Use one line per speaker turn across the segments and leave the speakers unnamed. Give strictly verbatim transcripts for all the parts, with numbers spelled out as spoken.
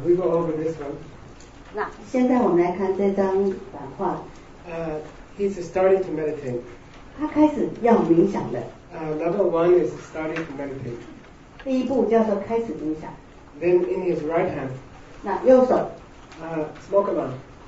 we go over this one.
那现在我们来看这张版画。
Uh, he's starting to meditate.
他开始要冥想了。
Uh, number one is starting to meditate.
第一步叫做开始冥想。
Then in his right hand.
那右手。
Uh, smoke alarm.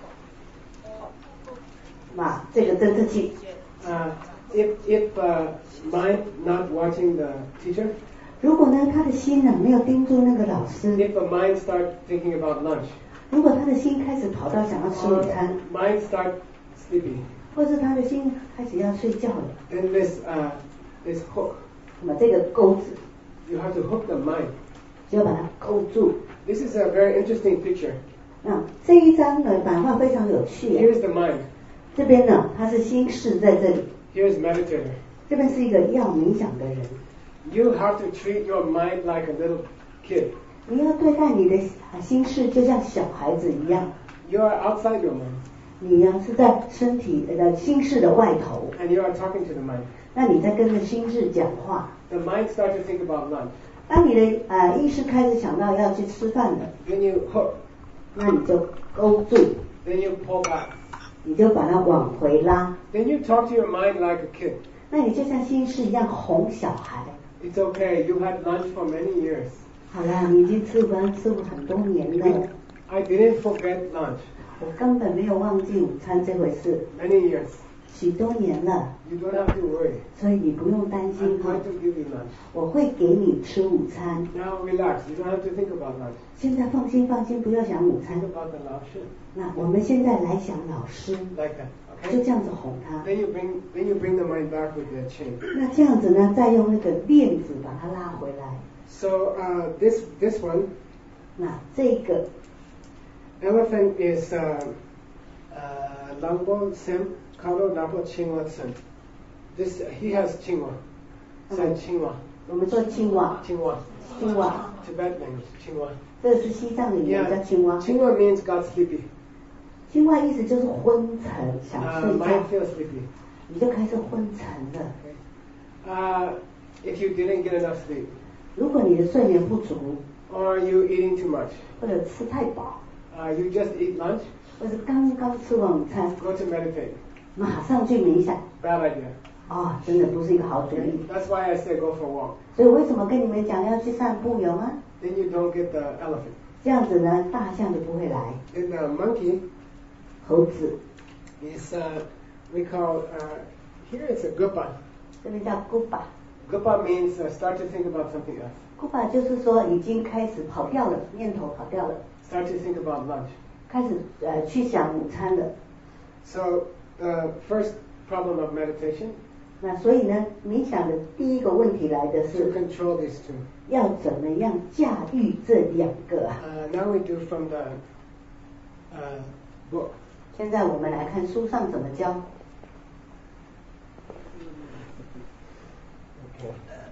那这个侦测器。
Uh, if if uh, mind not watching the teacher.
如果呢，他的心呢没有盯住那个老师。
If the mind start thinking about lunch.
如果他的心开始跑到想要吃午餐。
Mind start sleepy.
或是他的心开始要睡觉了。
Then this uh this hook.
那么这个钩子。
You have to hook the mind.
就要把它勾住。
This is a very interesting picture.
那这一张的版画非常有趣。
Here's the mind.
这边呢，它是心事在这里。
Here's meditator.
这边是一个要冥想的人。
You have to treat your mind like a little kid.
你要对待你的心事就像小孩子一样。
You are outside your mind.
你呢是在身体的心事的外头。
And you are talking to the mind.
那你在跟着心事讲话。
The mind starts to think about lunch.
当你的呃意识开始想到要去吃饭了。
Then you hook.
那你就勾住。
Then you pull back.
你就把它往回拉。
Then you talk to your mind like a kid.
那你就像心事一样哄小孩。
It's okay. You had lunch for many years.
好啦，你已经吃午饭吃过很多年了。
I didn't forget lunch.
我根本没有忘记午餐这回事。
Many years.
许多年了。
You don't have to worry.
所以你不用担心。
I'm going to give you lunch.
我会给你吃午餐。
Now relax. You don't have to think about lunch.
现在放心放心，不要想午餐。
Think about the 老师。
那我们现在来想老师。
Like that. Okay.
就这样子哄他。
Then you bring then you bring the mind back with the chain.
那这样子呢，再用那个链子把它拉回来。
So uh, this this one.
那这个
elephant is uh, uh, Lambo Sem Karo Lambo Chingwa Sem. This he has Chingwa. Said Chingwa.
我们说青蛙。
青蛙。
青蛙。
Tibet language. 青蛙。
这是西藏的语言叫青蛙。
青蛙 means got sleepy.
青蛙意思就是昏沉，想睡觉。
Uh, mind feels sleepy.
你就开始昏沉了。
Okay. Uh, if you didn't get enough sleep.
如果你的睡眠不足。
Or you eating too much.
或者吃太饱。
Uh, you just eat lunch.
或者刚刚吃完午餐。
Go to meditate.
马上去冥想。
Bad idea.
哦，真的不是一个好主意。
That's why I say go for a walk.
所以为什么跟你们讲要去散步，有吗？
Then you don't get the elephant.
这样子呢，大象就不会来。
And the monkey.
猴子。
Is uh, we call uh, here it's a gupa.
这边叫 gupa.
Gupa means uh, start to think about something else.
gupa 就是说已经开始跑掉了，念头跑掉了。
Start to think about lunch.
开始呃去想午餐了。
So the first problem of meditation.
那所以呢，冥想的第一个问题来的是
to control these two.
要怎么样驾驭这两个啊？
Uh, now we do from the uh, book.
现在我们来看书上怎么教。
Okay.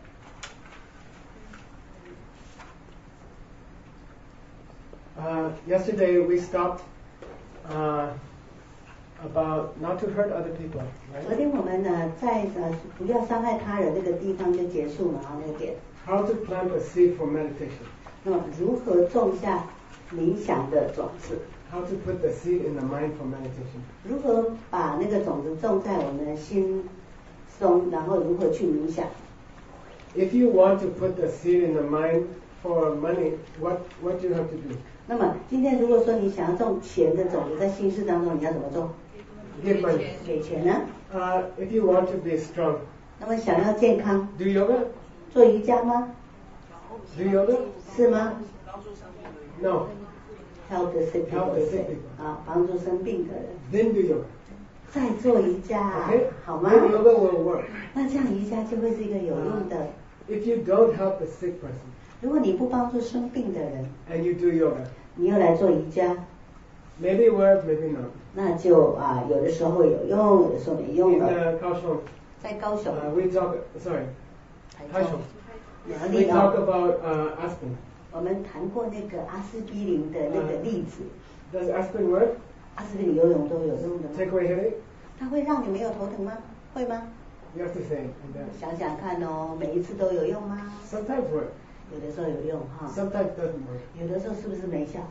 Uh, yesterday we stopped uh, about not to hurt other people,
昨
right?
天我们呢在呃不要伤害他人这个地方就结束了啊那个点。
How to plant a seed for meditation.
那么如何种下冥想的种子？
How to put the seed in the mind for meditation.
如何把那个种子种在我们的心中，然后如何去冥想？
If you want to put the seed in the mind for money, what what do you have to do?
那么今天如果说你想要种钱的种子在心事当中，你要怎么种？
Give money.
给钱呢？
Uh, if you want to be strong,
那么想要健康，
do yoga?
做瑜伽吗？
Do yoga?
是吗
No.
？Help the sick
Help the sick
people
people.
啊，帮助生病的人。
Then do yoga.
再做瑜伽啊
Okay?
好吗？
Then yoga will work.
那这样瑜伽就会是一个有用的。
If you don't help the sick person
如果你不帮助生病的人，
and you do yoga,
你又来做瑜伽，
maybe it works, maybe not.
那就啊有的时候有用，有的时候没用
In
的。
uh, Kaohsiung,
在高雄，
uh, we talk. Sorry,
台
Kaohsiung.
中苗
We
栗
talk
哦，
about uh, aspirin.
我们谈过那个阿司匹林的那个例子。
Does aspirin work?
阿司匹林游泳都有用的吗？
Take away headache?
它会让你没有头疼吗？会吗？
You have to say. And then
想想看哦，每一次都有用吗？
sometimes work,
有的时候有用哈，
sometimes doesn't work.
有的时候是不是没效？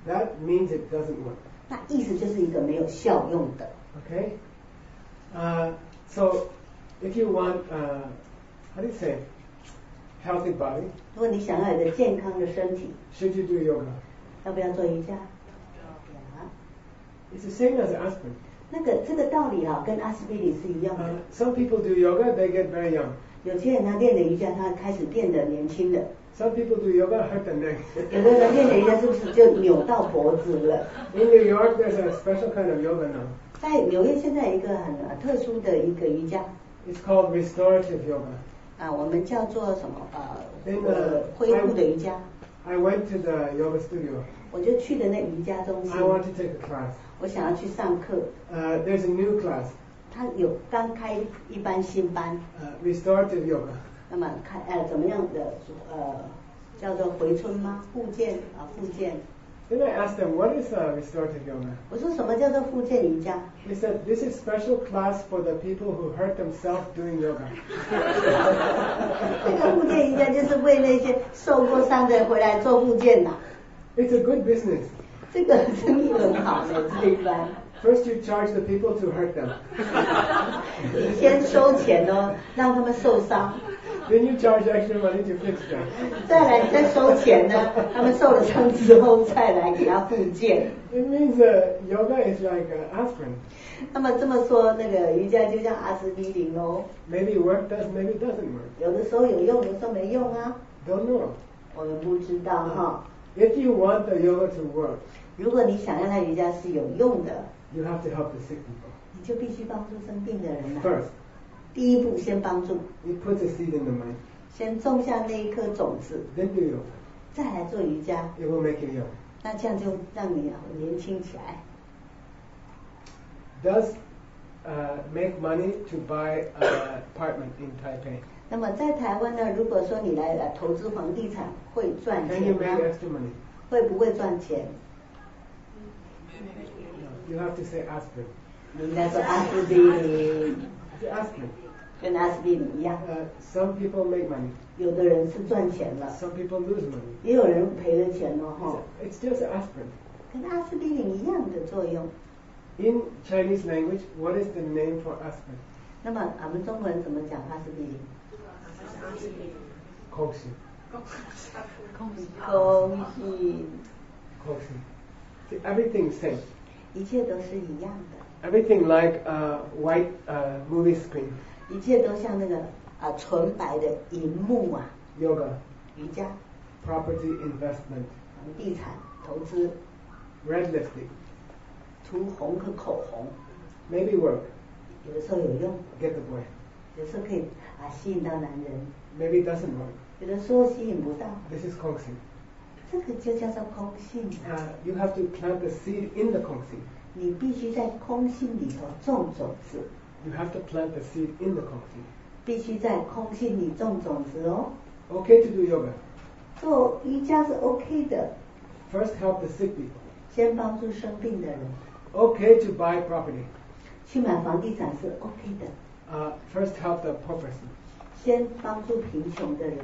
that means it doesn't work.
那意思就是一个没有效用的。
Okay? Uh, so, if you want, uh, how do you say, healthy body,
如果你想要有一个健康的身体，
should you do yoga?
要不要做瑜伽？
It's the same as aspirin.
那个这个道理哈、啊，跟阿司匹林是一样的。
Uh, some people do yoga, they get very young.
有些人他练的瑜伽，他开始变得年轻的。
Some people do yoga, hurt their neck.
有的人练的瑜伽是不是就扭到脖子了？
In New York, there's a special kind of yoga now.
在纽约现在有一个很特殊的一个瑜伽。
It's called restorative yoga.
啊，我们叫做什么？呃，
In,
呃
uh,
恢复的瑜伽。
I went to the yoga studio.
我就去的那瑜伽中心。
I want to take a class.
我想要去上课。
Uh, there's a new class.
他有刚开一班新班。
Uh, restorative yoga.
那么开呃怎么样的呃叫做回春吗？复健啊复健。
Then I asked them, what is uh, restorative yoga?
我说什么叫做复健瑜伽？
They said, this is special class for the people who hurt themselves doing yoga.
这个复健瑜伽就是为那些受过伤的人回来做复健的。
It's a good business.
这个生意很好的这一班。
First you charge the people to hurt them.
你先收錢哦，讓他們受傷。
Then you charge extra money to fix them.
再來再收錢呢，他們受了傷之後再來給他復健。
It means uh, yoga is like uh, aspirin.
那麼這麼說，那個瑜伽就像阿司匹林咯。
Maybe work does, maybe it doesn't work.
有的時候有用，有時候沒用啊。
Don't know.
我們不知道哈。
If you want the yoga to work,
如果你想讓它瑜伽是有用的，
you have to help the sick people.
你就必須幫助生病的人啊。
First,
第一步先幫助，
you put the seed in the mind.
先種下那一顆種子，
Then do yoga.
再來做瑜伽，
It will make you young.
那這樣就讓你年輕起來。
Does uh, make money to buy an apartment in Taipei?
那麼在台灣呢，如果說你來呃投資房地產，會賺
Can you
錢
make
嗎？
extra money?
會不會賺錢？
You have to say aspirin.
你應該說阿司匹林，
It's aspirin.
跟阿司匹林一樣。
Uh, some people make money.
有的人是賺錢了，
Some people lose money.
也有人賠了錢了哈。
It's just aspirin.
跟阿司匹林一樣的作用。
In Chinese language, what is the name for aspirin?
那麼我們中國人怎麼講阿司匹林？
Koxi.
空氣。
Koxi. See, everything's same.
一切都是一樣的，
Everything like a white uh, movie screen.
一切都像那個啊純白的熒幕啊，
Yoga.
瑜伽、
Property investment.
房地產投資、
Red lipstick.
塗紅和口紅，
Maybe work.
有的時候有用，
Get the boy.
有時候可以啊吸引到男人，
Maybe it doesn't work.
有的時候吸引不到，
This is Koxi.
這個就叫做空性啊。
Uh, you have to plant the seed in the Koxi.
你必須在空性裡頭種種子，
You have to plant the seed in the Koxi.
必須在空性裡種種子哦。
Okay to do yoga.
做瑜伽是 OK 的，
First help the sick people.
先幫助生病的人，
Okay to buy property.
去買房地產是 OK 的，
Uh, first help the poor person.
先幫助貧窮的人。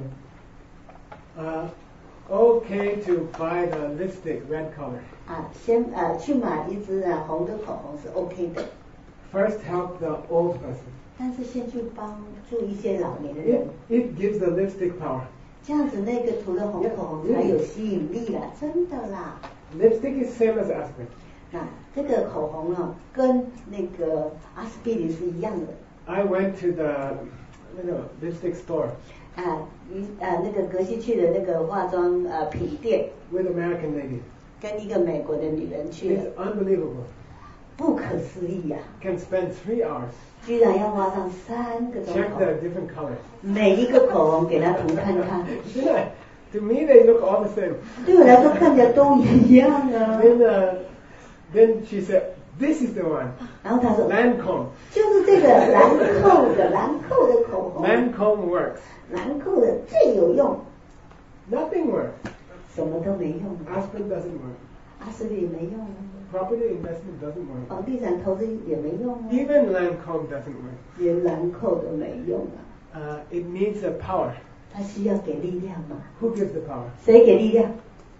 Uh, okay to buy the lipstick, red color.
啊，先呃去買一支啊紅的口紅是 OK 的，
First help the old person.
但是先去幫助一些老年人
It,，it gives the lipstick power.
這樣子那個塗了紅口紅才有吸引力啦，真的啦。
Lipstick is same as aspirin.
那這個口紅呢，跟那個阿司匹林是一樣的。
I went to the you know, lipstick store
啊，於呃那個格西去的那個化妝呃品店，
with American lady.
跟一個美國的女人去
It's
了，
unbelievable.
不可思議呀、
Can spend three hours.
居然要花上三個鐘
Check
頭，
the different colors.
每一個口紅給她塗看看。
Yeah. To me, they look all the same.
對我來說看起來都一樣啊。
Then, uh, then she said, "This is the one,
然後她說，
Lancome.
就是這個蘭蔻的蘭蔻的口紅，
Lancome works.
蘭蔻的最有用，
Nothing works.
什麼都沒用。
Aspirin doesn't work.
阿司匹林沒用啊，
Property investment doesn't work.
房地產投資也沒用啊，
Even Lancome doesn't work.
連蘭蔻都沒用啊。
Uh, it needs a power.
它需要給力量嘛？
Who gives the power?
誰給力量？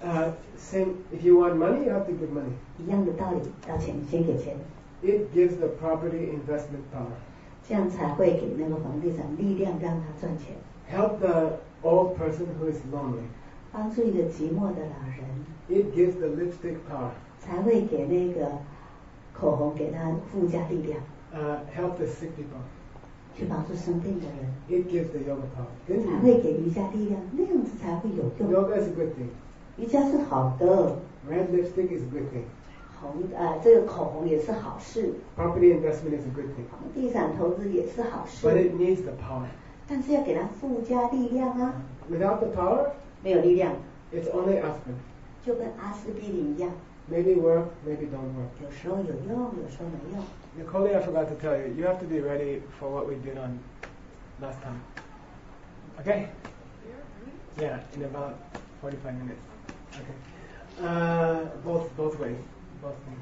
Uh, same. If you want money, you have to give money.
一样的道理，要钱先给钱，
It gives the property investment power.
这样才会给那个房地产力量让他赚钱。
Help the old person who is lonely.
帮助一个寂寞的老人，
It gives the lipstick power.
才会给那个口红给他附加力量，
Uh, help the sick people.
去帮助生病的人，
It gives the yoga power.
才
Then
会给瑜伽力量，那样子才会有用。
yoga is a good thing.
瑜伽是好的，
Red lipstick is a good thing.
红呃这个口红也是好事，
Property investment is a good thing.
房地产投资也是好
But
事，
it needs the power.
但是要给它附加力量啊，
Without the power,
没有力量
it's only aspirin.
就跟阿司匹林一样，
Maybe work, maybe don't work.
有时候有用，有时候没用。
Nicole, I forgot to tell you, you have to be ready for what we did on last time. Okay? Yeah, in about forty-five minutes. Okay. Uh, both both ways, both things.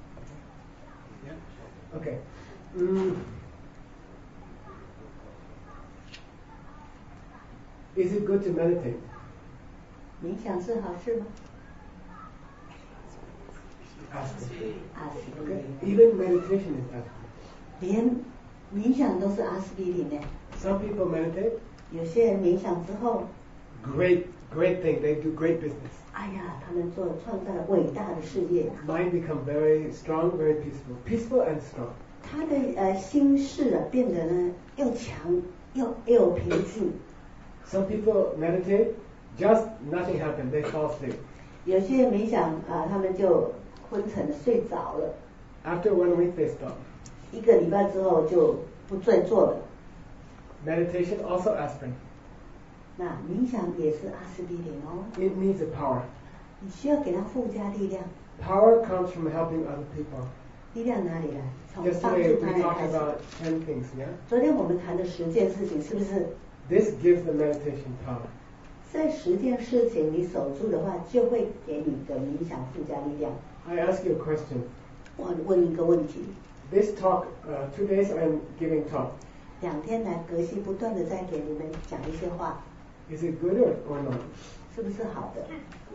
Yeah. Okay. Mm. Is it good to meditate?
冥想是好事吗？
Aspirin.
阿司匹
Okay.
林，
Even meditation is aspirin.
连冥想都是阿司匹林呢。
Some people meditate.
有些人冥想之后，
Great, great thing. They do great business.
哎呀，他们做创造了伟大的事业，
Mind become very strong, very peaceful. Peaceful and strong.
他的呃心事啊变得呢又强又又平静。
Some people meditate, just nothing happened. They fall asleep.
有些人冥想啊、他们就昏沉的睡着了，
After one week, they stop.
一个礼拜之后就不再做了。
Meditation also aspirin.
那冥想也是阿司匹林哦，
It needs a power.
你需要给他附加力量。
Power comes from helping other people.
力量哪里来？从帮
Yesterday
助他
we
人
talked
开始。
about ten things, yeah?
昨天我们谈的十件事情，是不是？
This gives the meditation power.
这十件事情你守住的话，就会给你的冥想附加力量。
I ask you a question.
我问一个问题，
This talk, uh, two days I'm giving talk.
两天来格西不断的在给你们讲一些话，
Is it good or, or not?
是不是好的？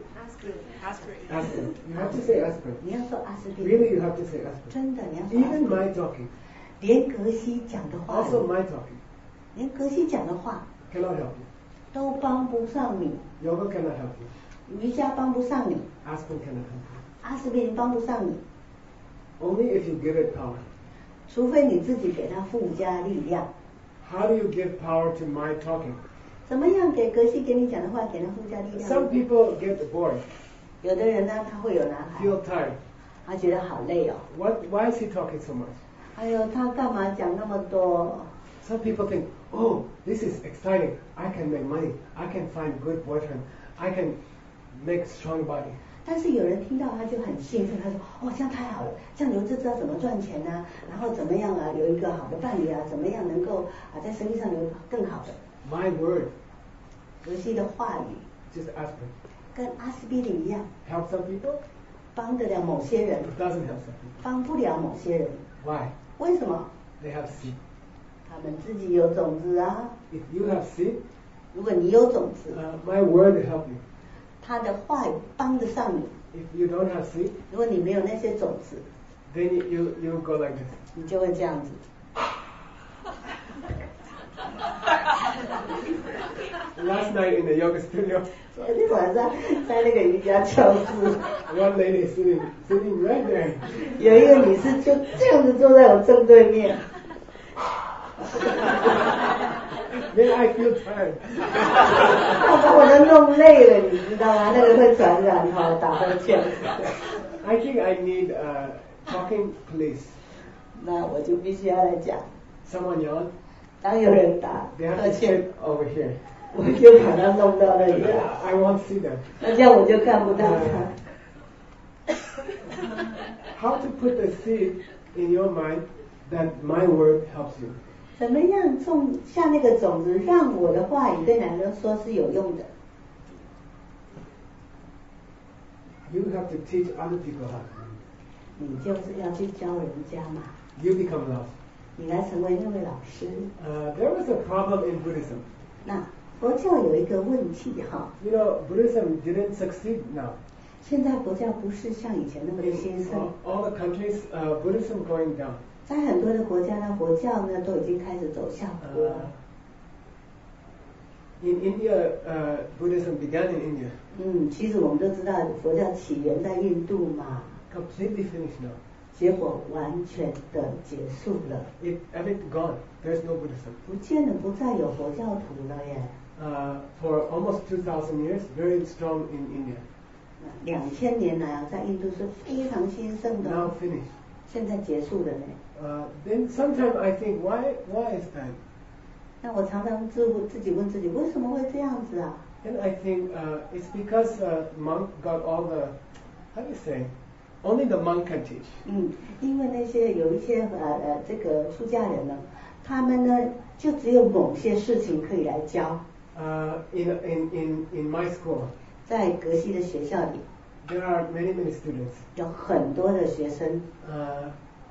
Aspirin.
Aspirin. You have to say aspirin.
你要说阿司匹
Really,
林，
you have to say aspirin.
真的你要说阿司
Even
匹
my
林，
talking,
连格西讲的话，
also my talking,
连格西讲的话
cannot help you.
都帮不上你，
Yoga cannot help you.
瑜伽帮不上你，
Aspirin cannot help you.
阿司匹林帮不上你，
Only if you give it power.
除非你自己给他附加力量。
How do you give power to my talking?
怎么样给格西给你讲的话给他附加力量
Some
呢？
people get bored,
有的人呢，他会有男孩，
feel tired.
他觉得好累哦。
What? Why is he talking so much?
哎呦，他干嘛讲那么多？
Some people think, oh, this is exciting. I can make money. I can find good boyfriend. I can make strong body.
但是有人听到他就很兴奋，他说：“哦，这样太好了，这样你就知道怎么赚钱啊，然后怎么样啊，有一个好的伴侣啊，怎么样能够啊在生意上有更好的。
My word, ”
格西的话语
just aspirin.
跟阿司匹林一样，
Help some people.
帮得了某些人，
It doesn't help some people.
帮不了某些人。
Why?
为什么？
They have seed.
他们自己有种子啊。
If you have seed,
如果你有种子，
uh, my word will help you.
他的话语帮得上你。
If you don't have seed,
如果你没有那些种子，
then you you, you go like this.
你就会这样子。
Last night in the yoga studio,
昨天晚上在那个瑜伽教室，
one lady is sitting sitting right there.
有一个女士就这样子坐在我正对面。
Then I feel tired.
他把我都弄累了，你知道吗？那个会传染哈，打喷嚏。
I think I need a talking police.
那我就必须要来讲，
Someone yell.
当有人打
They have
呵
to
欠，
sit over here.
我就把他弄到那里
Yeah,
来，
I won't see them.
那这样我就看不到他。
How to put the seed in your mind that my word helps you?
怎么样种下那个种子，让我的话语对男人说是有用的？
You have to teach other people how.
你就是要去教人家嘛，
You become love.
你来成为那位老师。
Uh, there was a problem in Buddhism.
那佛教有一个问题哈，
You know, Buddhism didn't succeed now.
现在佛教不是像以前那么的
In
兴盛，
all, all the countries, uh, Buddhism going down.
在很多的国家呢，佛教呢都已经开始走下坡。
Uh, in India, uh, Buddhism began in India.
嗯，其实我们都知道佛教起源在印度嘛，
Completely finished now.
结果完全的结束了，
It, everything gone. There's no Buddhism.
不见了，不再有佛教徒了耶。
Uh, for almost two thousand years, very strong in India.
两千年来啊，在印度是非常兴盛的
Now
哦，
finished.
现在结束了呢。
Uh, then sometimes I think, why, why is that?
那我常常自问自己问自己，为什么会这样子啊？
And I think uh, it's because uh, monk got all the, how do you say, only the monk can teach.
嗯，因为那些有一些呃呃这个出家人呢，他们呢就只有某些事情可以来教。
Uh, in, in, in, in my school,
在格西的学校里，
there are many, many students.
有很多的学生，
Uh,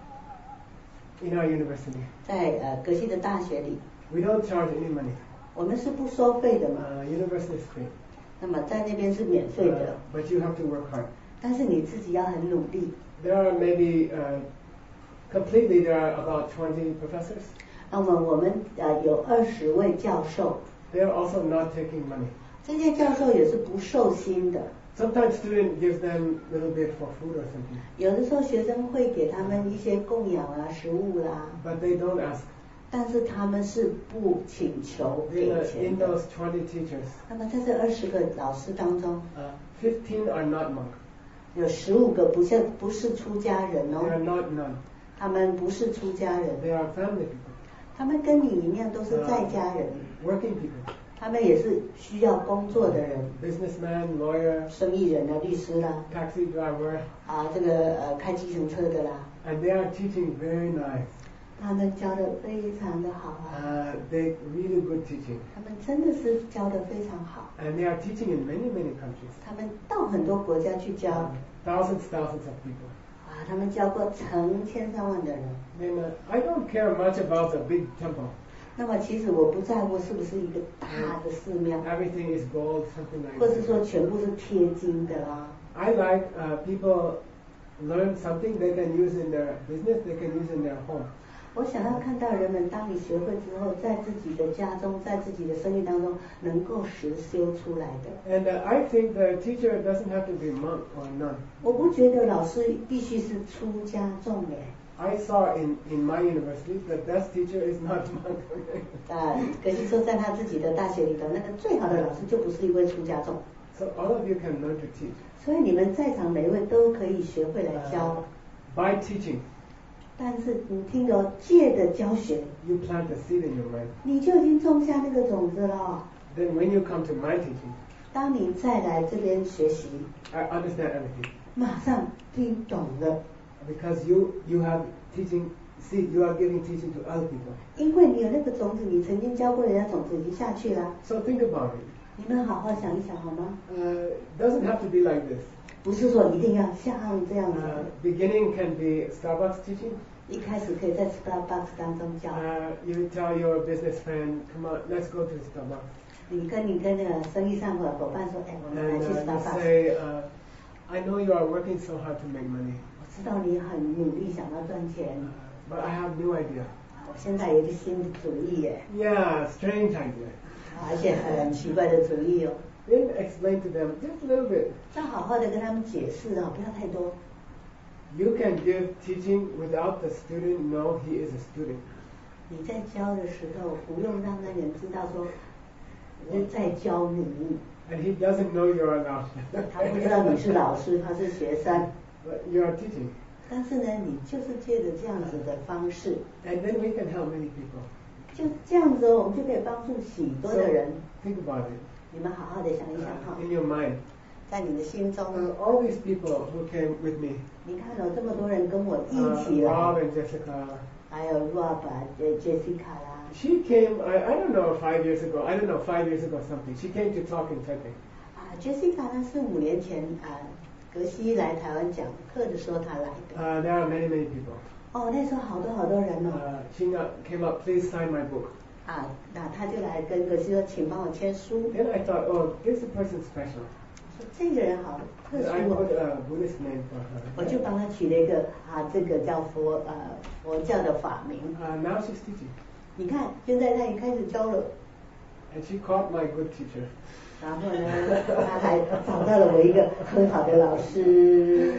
in our university.
在呃格西的大学里，
We don't charge any money.
我们是不收费的嘛。
Uh, university is free.
那么在那边是免费
Uh,
的，
but you have to work hard.
但是你自己要很努力。
There are maybe, uh, completely there are about twenty professors.
那么我们呃有二十位教授，
They are also not taking money.
这些教授也是不受薪的。
Sometimes student gives them a little bit for food or something,
有的时候学生会给他们一些供养啊、食物啦，
but they don't ask.
但是他们是不请求
In,
给
uh,
钱
in
的。
those twenty teachers,
那么在这二十个老师当中，
uh, fifteen are not monk.
有十五个不是不是出家人
They are
哦，
not nun.
他们不是出家人，
They are family people,
他们跟你一样都是在家人，
working people,
他们也是需要工作的人，
businessman, lawyer,
生意人啊、律师啦，
taxi driver,
啊这个呃开计程车的啦，
and they are teaching very nice.
他们教的非常的好啊，
Uh, they really good teaching,
他们真的是教的非常好，
and they are teaching in many many countries.
他们到很多国家去教，
Thousands, thousands of people.
啊，他们教过成千上万的人。
Then uh, I don't care much about the big temple.
那么其实我不在乎是不是一个大的寺庙，
Everything is gold, something like
或是
that.
说全部是贴金的啦。
I like uh, people learn something they can use in their business, they can use in their home.
我想要看到人们，当你学会之后，在自己的家中，在自己的生命当中，能够实修出来的。
And uh, I think the teacher doesn't have to be monk or nun.
我不觉得老师必须是出家众耶。
I saw in, in my university the best teacher is not monk.
啊，可是说在他自己的大学里头，那个最好的老师就不是一位出家众。
So all of you can learn to teach.
所以你们在场每一位都可以学会来教，
By teaching,
但是你听着，借的教学，
you plant a seed in your mind.
你就已经种下那个种子了。
Then when you come to my teaching,
当你再来这边学习，
I understand everything.
马上听懂了，
Because you, you have teaching seed, you are giving teaching to other people.
因为你有那个种子，你曾经教过人家种子已经下去了。
So think about it.
你们好好想一想好吗？
Uh, doesn't have to be like this.
不是说一定要像这样子，
Uh, beginning can be Starbucks teaching.
一开始可以在 Starbucks 当中教。
Uh, you tell your business friend, come on, let's go to Starbucks.
你跟你跟那个生意上的伙伴说，哎，我们来
And
去
uh, you
Starbucks。
say, uh, I know you are working so hard to make money,
我知道你很努力想要赚钱，
but I have new idea.
我现在有一个新的主意耶，
Yeah, strange idea.
而且很奇怪的主意哦。
Then explain to them just a little bit.
要好好的跟他们解释啊，不要太多。
You can give teaching without the student know he is a student.
你在教的时候，不用让那人知道说我在教你，
And he doesn't know you're a老师。
他不知道你是老师，他是学生。
But you are teaching.
但是呢，你就是借着这样子的方式，
And then we can help many people.
就这样子哦，我们就可以帮助许多
So
的人。
think about it.
你们好好的想一想
Uh,
哈，
in your mind.
在你的心中，
Uh, all these people who came with me,
你看有这么多人跟我一
uh,
起
Rob
来，
and Jessica,
还有 Rob 啊、呃 Jessica 啦，
she came, I, I don't know, five years ago, I don't know, five years ago something. She came to talk in Taipei.
啊 Jessica 呢是五年前啊格西来台湾讲课的时候她来的。
Uh, there are many, many people.
哦，那时候好多好多人哦，
Uh, she got, came up, please sign my book.
啊，那他就来跟格西说，请帮我签书。
Then I thought, oh, this person special.
说这个人好特
I
殊
put
哦，
a Buddhist name for
我就
her.
帮他取了一个啊，这个叫佛呃佛教的法名。
Uh, now she's teaching.
你看，现在他也开始教了。
And she caught my good teacher.
然后呢，他还找到了我一个很好的老师。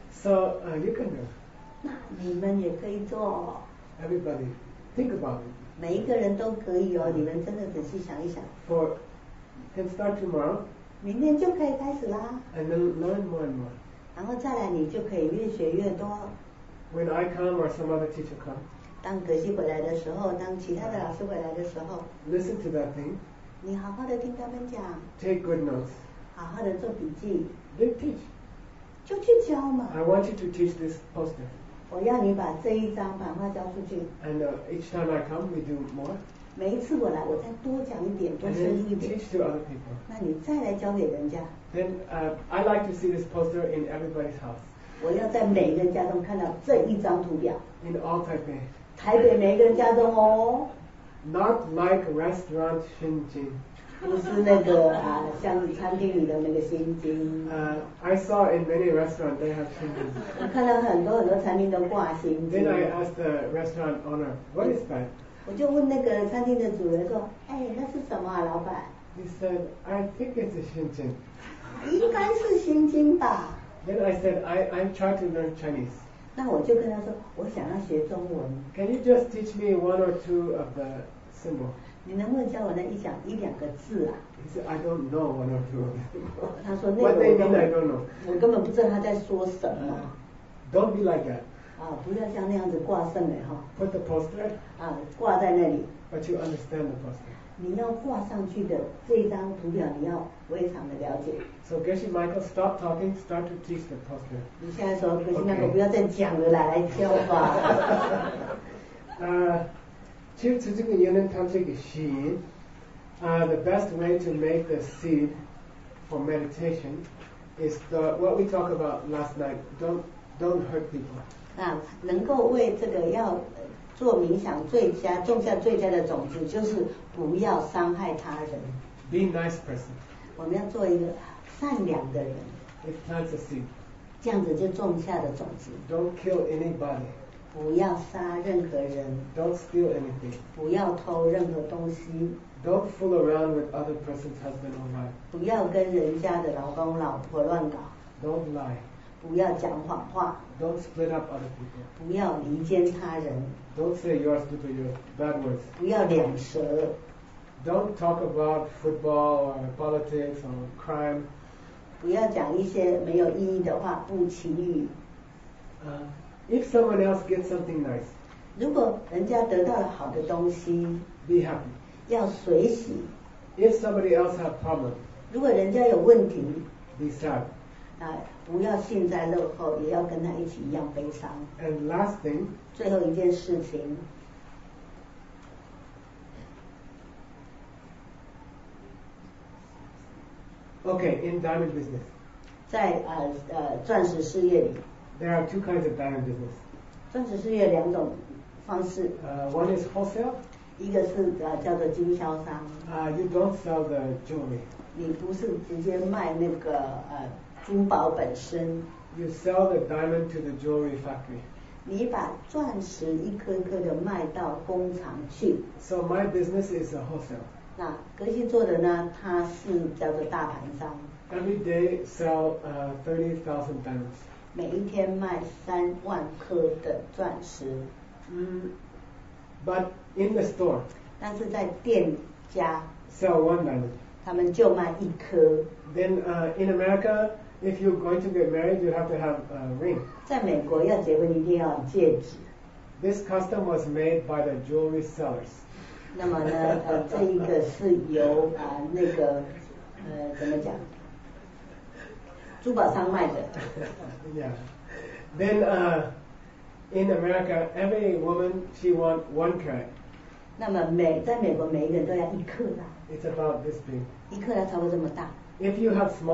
So uh, you can do.
那你们也可以做，
Everybody, think about it.
每一个人都可以哦。你们真的仔细想一想，
For can start tomorrow
明天就可以开始啦。
and then learn more and more.
然后再来，你就可以越学越多。
When I come or some other teacher come,
当格西回来的时候，当其他的老师回来的时候，
listen to that thing,
你好好的听他们讲，
take good notes,
好好的做笔记，
then teach.
就去教嘛。
I want you to teach this poster.
我要你把这一张版画交出去。
And uh, each time I come, we do more.
每一次我来，我再多讲一点，多
And
深入一
then
点。
teach to other people.
那你再来教给人家。
Then uh, I like to see this poster in everybody's house,
我要在每一个人家中看到这一张图表，
in all Taipei.
台北每一个人家中哦，
Not like restaurant Xinjing.
不是那个啊，像餐厅里的那个心经。
Uh, I saw in many restaurants they have Xinjing.
我看到很多很多餐厅都挂心经
Then。I asked the restaurant owner, what is that?
我就问那个餐厅的主人说：“哎，那是什么啊，老板？
He said, I think it's a Xinjing.
应该是心经吧？”
Then I said, I, I try to learn Chinese.
那我就跟他说：“我想要学中文，
Can you just teach me one or two of the symbol?
你能不能教我那一讲一两个字啊
He said, I don't know one or two of them.
他说：“那
What
个
they
我根
mean, I
本
don't know.
我根本不知道他在说什么
Don't be like that.
啊！不要像那样子挂圣哎哈
Put the poster,
啊，挂在那里。”
but you understand the poster.
你要挂上去的这一张图表，你要非常的了解。
So Geshe Michael, stop talking, start to teach the poster.
你现在说，可是那个不要再讲了，来来教吧。
Uh, 其实这个也能谈这个心。Uh, the best way to make the seed for meditation is the, what we talked about last night. Don't don't hurt people.
啊，能够为这个要做冥想最佳种下最佳的种子，就是不要伤害他人。
Be a nice person.
我们要做一个善良的人，
It plants a seed.
这样子就种下的种子。
Don't kill anybody.
不要杀任何人，
Don't steal anything.
不要偷任何东西，
Don't fool around with other person's husband or wife.
不要跟人家的老公老婆乱搞，
Don't lie.
不要讲谎话，
Don't split up other people.
不要离间他人，
Don't say you're stupid, you're bad words.
不要两舌。
Don't talk about football or politics or crime.
不要讲一些没有意义的话，不祈语。
Uh, if someone else gets something nice,
如果人家得到了好的东西，
be happy.
要随喜；
If somebody else have problem,
如果人家有问题，
be sad.
啊，不要幸灾乐祸，也要跟他一起一样悲伤。
And last thing,
最后一件事情，
okay, in diamond business,
在呃呃钻石事业里，
there are two kinds of diamond business.
钻石事业两种方式，
Uh, one is wholesale.
一个是呃叫做经销商，
Uh, you don't sell the jewelry.
你不是直接卖那个呃珠宝本身，
You sell the diamond to the jewelry factory.
你把钻石一颗颗的卖到工厂去。
So my business is a wholesale.
那格西做的呢，它是叫做大盘商，
Every day sell uh, thirty thousand diamonds.
每一天卖三万颗的钻石，
Mm, but in the store,
但是在店家
sell one diamond.
他们就卖一颗。
Then uh, in America, if you're going to get married, you have to have a ring.
在美国要结婚一定要有戒指，
This custom was made by the jewelry sellers.
那么呢，呃，这一个是由啊、呃、那个呃怎么讲，珠宝商卖的。
Yeah. Then uh, in America, every woman she want one carat.
那么美在美国每一个人都要一克啦，
It's about this big.
一克拉差不多这么大。
If you have smaller,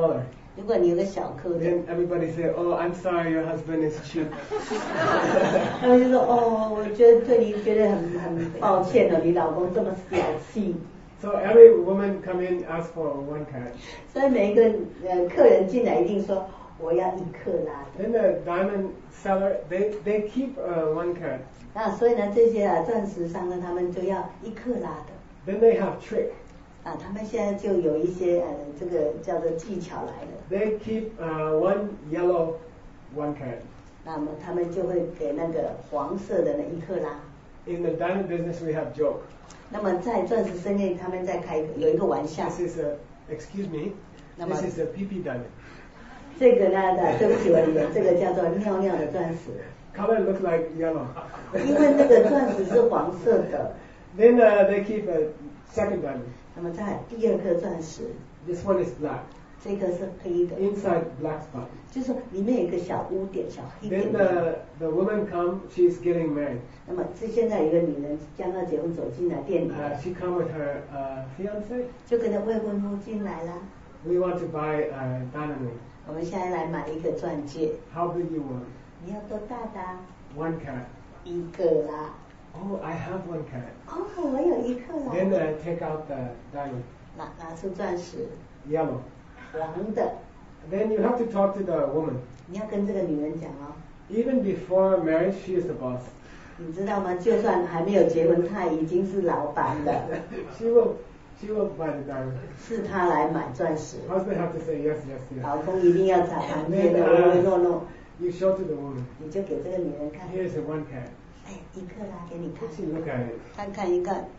如果你有个小颗的，
then everybody say, oh, I'm sorry, your husband is cheap.
他们就说哦，我觉得对你觉得很很抱歉哦，你老公这么小气。
So every woman come in ask for one carat.
所以每一个呃客人进来一定说我要一克拉的。
Then the diamond seller, they, they keep uh, one carat.
那所以呢，这些啊钻石商呢，他们就要一克拉的。
Then they have trick.
啊，他们现在就有一些呃这个叫做技巧来了。
They keep uh, one yellow one carat.
那么他们就会给那个黄色的那一克拉。
In the diamond business, we have joke.
那么在钻石生意，他们在开有一个玩笑。
This is a, excuse me, this is a P P diamond.
这个呢，的对不起我理解，这个叫做尿尿的钻石。
Color look like yellow.
因为那个钻石是黄色的。
Then uh, they keep a second diamond.
那么再第二颗钻石，
This one is black.
这个是黑的，
Inside black spot.
就是里面有一个小污点、小黑点
Then。the the woman come, she's getting married.
那么这现在有一个女人将要结婚走进来店里，
Uh, she come with her uh, fiance.
就跟着未婚夫进来啦。
We want to buy a diamond ring.
我们现在来买一个钻戒，
How big you want?
你要多大的啊？
One carat.
一个啦。
Oh, I have one carat.
哦，我有一克啦。
Then uh, take out the diamond.
拿拿出钻石，
Yellow.
黄的。
Then you have to talk to the woman.
你要跟这个女人讲哦，
Even before marriage, she is the boss.
你知道吗？就算还没有结婚，她已经是老板了，
she will she will buy the diamond.
是她来买钻石。
Husband have to say yes, yes, yes.
老公一定要在旁边的，唯唯诺诺。
You show to the woman.
你就给这个女人看，
Here's a one carat.
哎，一克拉给你看，
She look at it.
看看一看，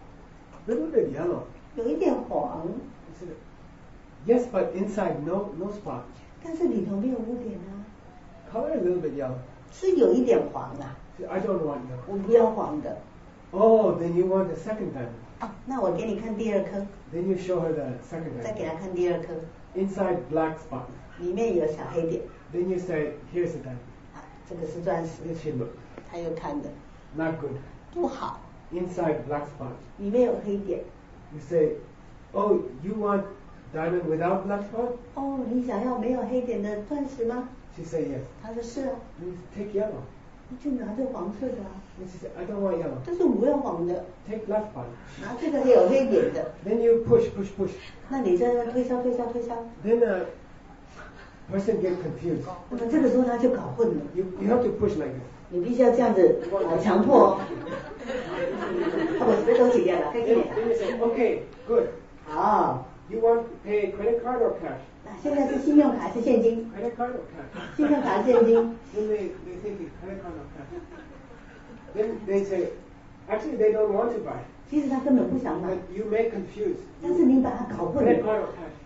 Little bit yellow.
有一点黄，
She said, yes, but inside no no spot.
但是里头没有污点啊，
Color a little bit yellow.
是有一点黄啊，
She said, I don't want yellow.
我不要黄的。
Oh, then you want the second diamond.
哦，那我给你看第二颗，
Then you show her the second
再给
diamond.
她看第二颗，
Inside black spot.
里面有小黑点，
Then you say, here's the diamond.
啊，这个是钻石，
Then she look.
她又看的
Not good.
不好，
Inside black spot.
里面有黑点。
You say, oh, you want diamond without black spot?
哦，你想要没有黑点的钻石吗？
She say yes.
她说是啊，
Then you take yellow.
你就拿这黄色的啊，
Then she said, I don't want yellow.
但是我不要黄的，
Take black spot.
拿这个有黑点的，
Then you push, push, push.
那你在那推销推销推销，
Then a person get confused.
那么这个时候他就搞混了。
You you have to push like this.
你必须要这样子啊，强迫哦。我这都几样了，可以
Then,
点
then you say, okay, good.
好，
You want to pay credit card or cash?
那现在是信用卡还是现金？
Credit card or cash?
信用卡现金。
Then they, they think it's credit card or cash. Then they say, actually they don't want to buy.
其实他根本不想买，
But you may confuse.
但是你把它搞混
Credit
了。
card or cash?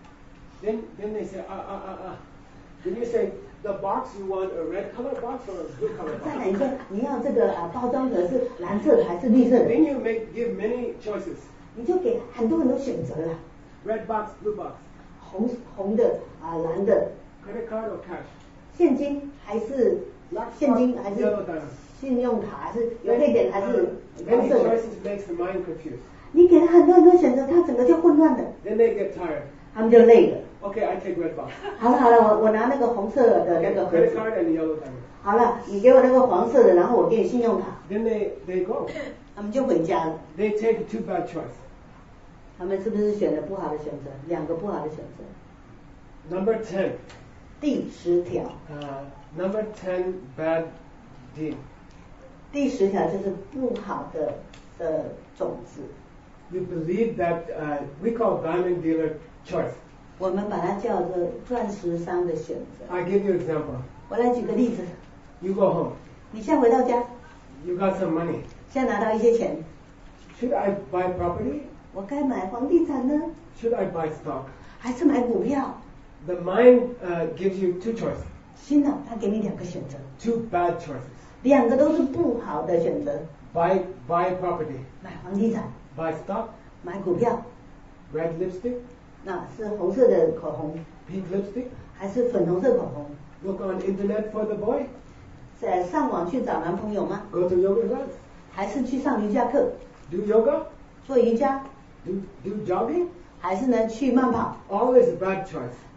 Then then they say, ah ah ah ah. Then you say, the box you want a red color box or a blue color
再
box?
来一个，你要这个啊包装盒是蓝色的还是绿色的？
Then you make give many choices.
你就给很多很多选择了，
Red box, blue box.
红红的啊蓝的，
Credit card or cash?
现金还是
Black
现
spot,
金还是
yellow diamond.
信用卡还是有黑点还是
Many
黄色的？
choices makes the mind confused.
你给他很多很多选择，他整个就混乱了，
Then they get tired.
他们就累了。
Okay, I take red box.
好了好了，我我拿那个红色的那
Okay,
个盒
credit
子。
card and yellow diamond.
好了，你给我那个黄色的，然后我给你信用卡，
Then they, they go.
他们就回家了。
They take two bad choice.
他们是不是选了不好的选择？两个不好的选择。
Number ten.
第十条，
Uh, number ten bad deed.
第十条就是不好的的种子，
You believe that uh, we call diamond dealer choice.
我们把它叫做钻石商的选择。
I give you example.
我来举个例子，
You go home.
你现在回到家，
You got some money.
现在拿到一些钱，
Should I buy property?
我该买房地产呢，
Should I buy stock?
还是买股票？
The mind uh, gives you two choices.
心脑他给你两个选择，
Two bad choices.
两个都是不好的选择，
Buy buy property.
买房地产，
Buy stock.
买股票，
Red lipstick.
那是红色的口红，
Pink lipstick.
还是粉红色口红？
Look on internet for the boy.
在上网去找男朋友吗？
Go to yoga class.
还是去上瑜伽课
Do yoga.
做瑜伽？
Do do jogging.
还是呢去慢跑？
All is bad choice.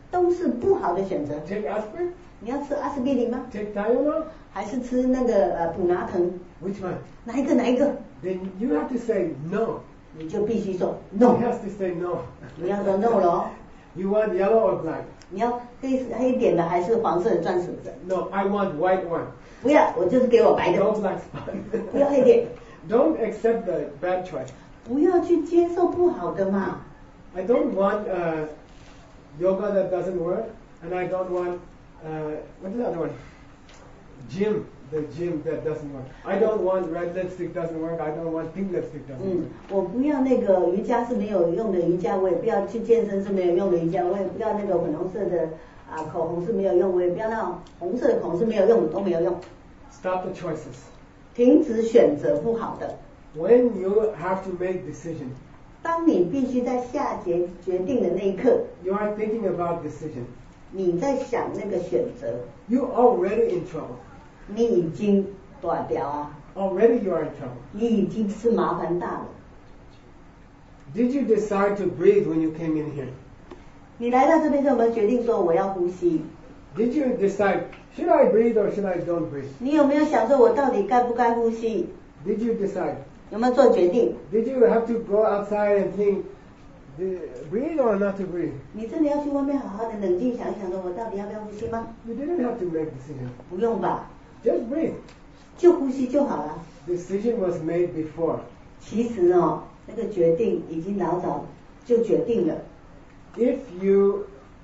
都是不好的选择。
Take aspirin?
你要吃阿司匹林吗？
Take Tylenol?
还是吃那个呃普拿疼？
Which one?
哪一个哪一个？
Then you have to say no.
你就必须说
He
no，
has to say no.
你要说 no 了哦。
You want yellow or black?
你要黑黑点的还是黄色的钻石？
No, I want white one.
不要，我就是给我白的。
No black spot.
不要黑点。
Don't accept the bad choice.
不要去接受不好的嘛。
I don't want uh, yoga that doesn't work, and I don't want uh, what's the other one? Gym, the gym that doesn't work. I don't want red lipstick doesn't work. I don't want pink lipstick doesn't
嗯
work.，
我不要那个瑜伽是没有用的瑜伽，我也不要去健身是没有用的瑜伽，我也不要那个粉红色的啊口红是没有用，我也不要那种红色的口红是没有用的，都没有用。
Stop the choices.
停止选择不好的。
When you have to make decision,
当你必须在下决决定的那一刻，
you are thinking about decision.
你在想那个选择，
You already in trouble.
你已经断掉啊，
Already you are in trouble.
你已经是麻烦大了。
Did you decide to breathe when you came in here?
你来到这边，有没有决定说我要呼吸？
Did you decide, should I breathe or should I don't breathe?
你有没有想说我到底该不该呼吸？
Did you decide?
有没有做决定？
Did you have to go outside and think, "The- breathe or not to breathe?
你真的要去外面好好的冷静想一想，说我到底要不要呼吸吗？
You didn't have to make decision.
不用吧，
Just breathe.
就呼吸就好了。
Decision was made before.
其实哦，那个决定已经老早就决定了。
If you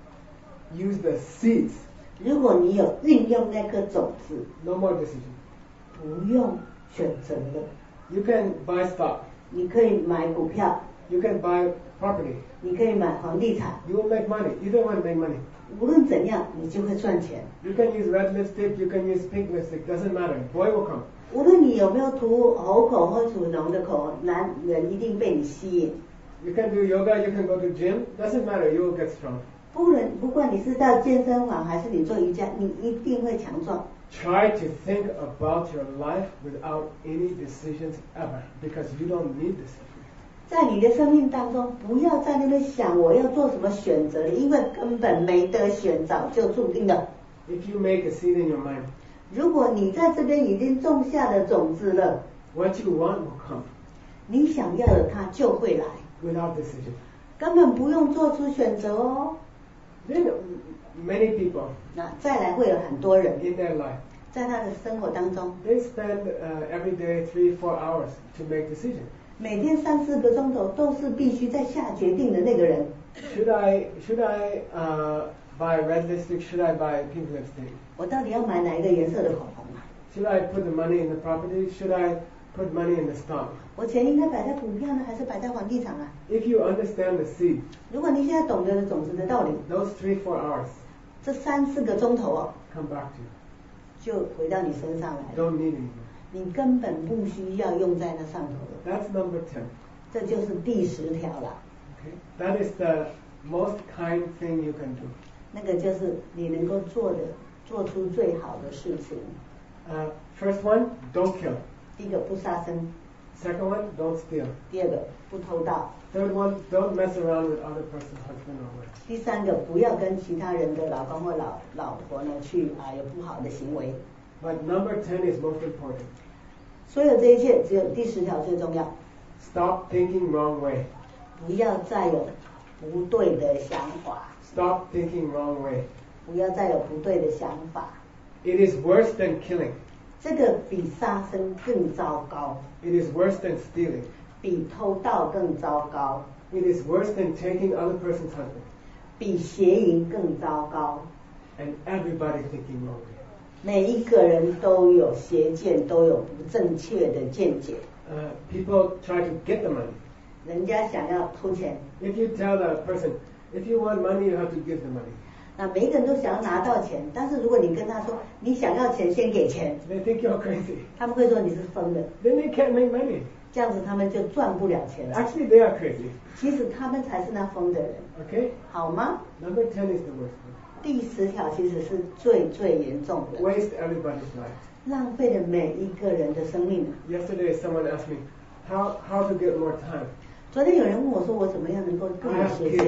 use the seeds,
如果你有运用那颗种子，
no more decision.
不用选择了。
You can buy stock.
你可以买股票，
You can buy property.
你可以买房地产，
You will make money. Either one make money.
无论怎样，你就会赚钱。
You can use red lipstick. You can use pink lipstick. Doesn't matter. Boy will come.
无论你有没有涂红口或涂浓的口红，男人一定被你吸引。
You can do yoga. You can go to gym. Doesn't matter. You will get strong.
不论不管你是到健身房还是你做瑜伽，你一定会强壮。
Try to think about your life without any decisions ever, because you don't need decisions.
在你的生命当中，不要在那边想我要做什么选择了，因为根本没得选，早就注定了。
If you make a seed in your mind,
如果你在这边已经种下了种子了，
what you want will come
你想要的它就会来，
without decision.
根本不用做出选择哦。
Then many people
那再来会有很多人
in their life,
在他的生活当中，
they spend uh, every day three, four hours to make decision.
每天三四个钟头都是必须在下决定的那个人。
Should I should I uh, buy red lipstick? Should I buy pink lipstick?
我到底要买哪一个颜色的口红啊？
Should I put the money in the property? Should I put money in the stock?
我钱应该摆在股票呢，还是摆在房地产啊？
If you understand the seed,
如果你现在懂得了种子的道理，
those three, four hours
这三四个钟头哦，
come back to you.
就回到你身上来了。
Don't need anymore.
你根本不需要用在那上头的，
That's number ten.
这就是第十条了。
Okay? That is the most kind thing you can do.
那个就是你能够做的，做出最好的事情。
Uh, first one, don't kill.
第一个不杀生，
Second one, don't steal.
第二个不偷盗，
Third one, don't mess around with other person's husband or wife.
第三个不要跟其他人的老公或老老婆呢去啊有不好的行为。
But number ten is most important.
所有这一切只有第十条最重要，
Stop thinking wrong way.
不要再有不对的想法，
Stop thinking wrong way.
不要再有不对的想法。
It is worse than killing.
这个比杀生更糟糕，
It is worse than stealing.
比偷盗更糟糕，
It is worse than taking other person's husband.
比邪淫更糟糕。
And everybody thinking wrong way.
每一个人都有邪见，都有不正确的见解。
Uh, people try to get the money.
人家想要偷钱，
If you tell a person, if you want money, you have to give the money.
那每一个人都想要拿到钱，但是如果你跟他说你想要钱，先给钱，
They think you're crazy.
他们会说你是疯的，
Then they can't make money.
这样子他们就赚不了钱了。
Actually, they are crazy.
其实他们才是那疯的人，
Okay?
好吗？
Number ten is the worst one.
第十条其实是最最严重的，
Waste everybody's life.
浪费了每一个人的生命。
Yesterday, someone asked me how how to get more time.
昨天有人问我说我怎么样能够更有
I have
时间
kids.？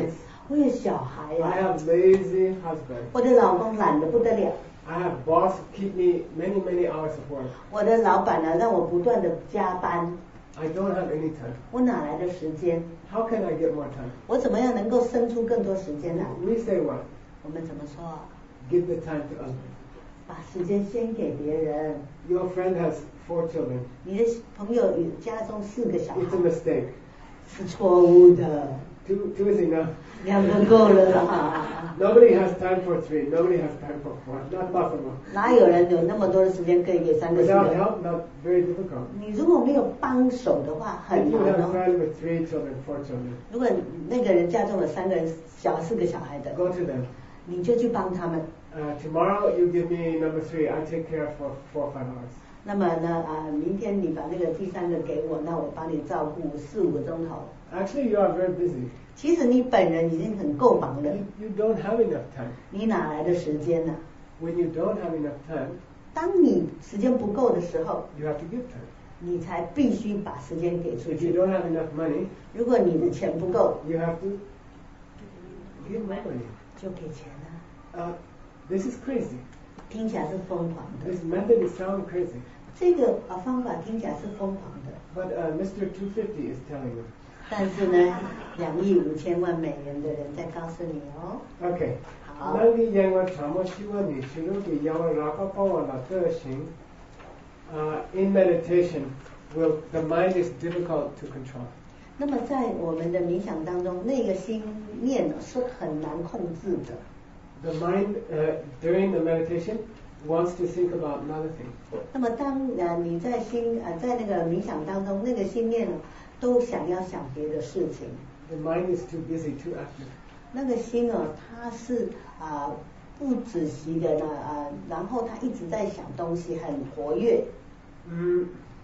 我有小孩呀、
I have lazy husband.
我的老公懒得不得了，
I have boss keep me many many hours of work.
我的老板呢让我不断的加班，
I don't have any time.
我哪来的时间？
How can I get more time?
我怎么样能够生出更多时间来？
We say what?
我们怎么说？
Give the time to others.
把时间先给别人。
Your friend has four children.
你的朋友有家中四个小孩
It's a mistake.
是错误的，
Two two is enough.
两个够了啦。
Nobody has time for three. Nobody has time for four. Not possible.
哪有人有那么多的时间可以给三个四
Without
个？
help, not very difficult.
你如果没有帮手的话，
If
很
you
难
have a
哦。
friend with three children, four children,
如果那个人家中有三个人小四个小孩的，
go to them.
你就去帮他们。
Uh, tomorrow you give me number three. I take care for four or five hours.
那么呢啊，明天你把那个第三个给我，那我帮你照顾四五个钟头。
Actually, you are very busy.
其实你本人已经很够忙了，
You, you don't have enough time.
你哪来的时间呢、
When you don't have enough time,
当你时间不够的时候，
you have to give time.
你才必须把时间给出
If you
去。
don't have enough money,
如果你的钱不够，
you have to give more money.
就给钱啊。
Uh, this is crazy.
听起来是疯狂的，
This method is sound crazy.
这个啊方法听起来是疯狂的，
But uh, Mister two fifty is telling you.
但是呢，两亿五千万美元的人在告诉你哦，
Okay.
好，
Nangi yangwa chamo shiwa ni shiruki yawa rakapawa la tershin. Uh, in meditation, will the mind is difficult to control.
那么在我们的冥想当中，那个心念呢是很难控制的。
The mind uh, during the meditation wants to think about another thing.
那么当呃你在心呃在那个冥想当中，那个心念呢都想要想别的事情，
The mind is too busy, too active.
那个心哦，它是啊、不仔细的呢啊、然后它一直在想东西，很活跃。
Mm.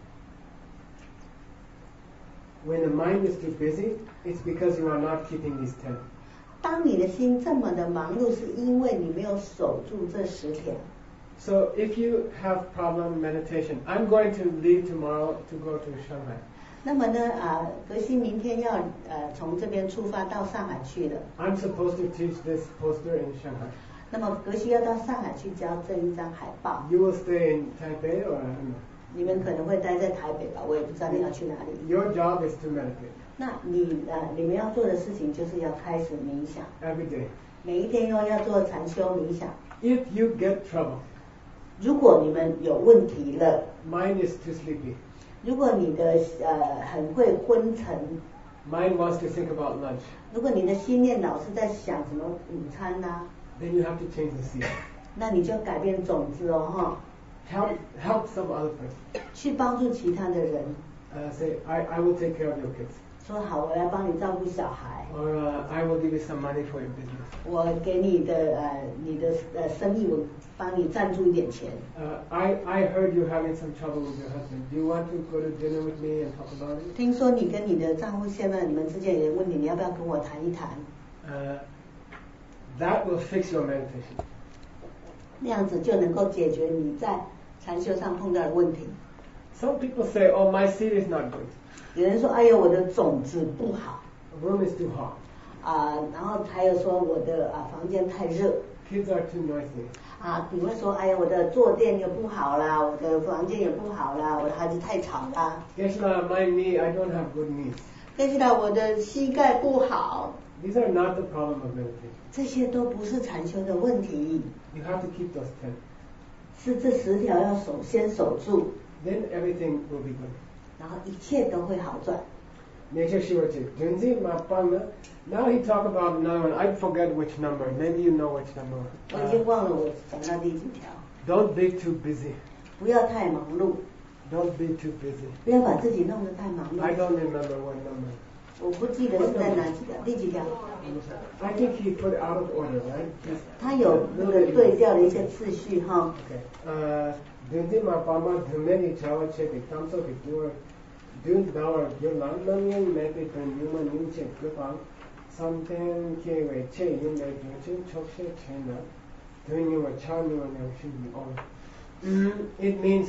When the mind is too busy, it's because you are not keeping these ten.
当你的心这么的忙碌，是因为你没有守住这十条。
So if you have problem meditation, I'm going to leave tomorrow to go to Shanghai.
那么呢啊，格西明天要呃从这边出发到上海去了。
I'm supposed to teach this poster in Shanghai.
那么格西要到上海去交这一张海报。
You will stay in Taipei or I don't know.
你们可能会待在台北吧，我也不知道你要去哪里。
Your job is to meditate
那你呃你们要做的事情就是要开始冥想，
every day.
每一天哦要做禅修冥想。
If you get trouble,
如果你们有问题了，
mind is too sleepy.
如果你的呃很会昏沉，
Mind wants to think about lunch.
如果你的心念老是在想什么午餐呐、
Then you have to change the seed.
那你就改变种子哦哈，
Help help some other person.
去帮助其他的人。
Uh, say, I, I will take care of your kids.
说好，我来帮你照顾小孩，
Or uh, I will give you some money for your business.
我给你的呃你的呃生意，我帮你赞助一点钱。
Uh, I, I heard you're having some trouble with your husband. Do you want to go to dinner with me and talk about it?
听说你跟你的丈夫现在你们之间有问题，你要不要跟我谈一谈？
Uh, that will fix your meditation.
那样子就能够解决你在禅修上碰到的问题。
Some people say, oh, my seed is not good.
有人说，哎呀，我的种子不好
The room is too hot.
啊、然后还有说我的啊房间太热
Kids are too noisy.
啊，你会说，哎呀，我的坐垫又不好啦，我的房间也不好啦，我的孩子太吵啦，
Geshe-la, my knee, I don't have good knees.
但是呢，我的膝盖不好，
These are not the problem of meditation.
这些都不是禅修的问题，
You have to keep those ten.
是这十条要守先守住，
Then everything will be good.
然后一切都会好转。
Nature Shivaji. Junzi Mapanga. Now he talk about another one. I forget which number. Maybe you know which number.
我已经
Uh,
忘了我讲到第几条，
don't be too busy.
不要太忙碌，
Don't be too busy.
不要把自己弄得太忙
I
碌。
don't remember what number.
我不记得是在哪几条，第几条？
I think he put it out of order, right?
它有那个对调的一些次序哈。
Okay. Uh, Junzi Mapama Dhumeni Chawa Chedi Kamso Vidur. Dun Dawar Yulan Namyan Mete Pen Yuma Ninche Kupang. Something Kewe Che Yin Le Dunchin Chokshe Chena. Doing you a charm you and should be on. It means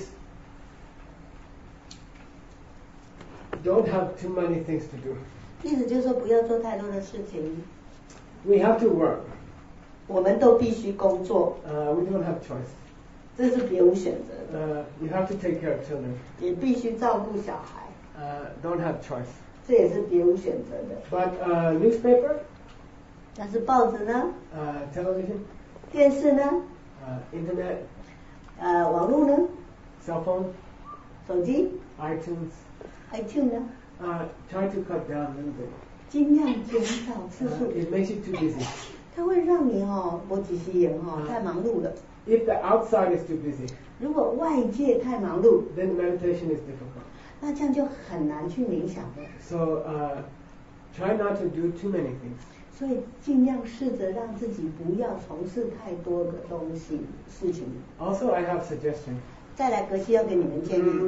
don't have too many things to do.
意思就是说不要做太多的事情。
We have to work.
我们都必须工作，
Uh, we don't have choice.
这是别无选择的，
Uh, you have to take care of children.
也必须照顾小孩，
Uh, don't have choice.
这也是别无选择的。
But uh, newspaper,
但是报纸呢，
uh, television,
电视呢，
uh, internet,
呃，网络呢，
cell phone,
手机
iTunes.
，iTunes 呢，
Uh, try to cut down a little bit.
尽量减少次
Uh,
数，
it makes you too busy.
它会让你哦，我几吸眼哦，太忙碌了。
If the outside is too busy,
如果外界太忙碌，
then meditation is difficult.
那这样就很难去冥想了。
So uh, try not to do too many things.
所以尽量试着让自己不要从事太多的东西事情。
Also, I have suggestion.
再来，格西要给你们建议，
Mm,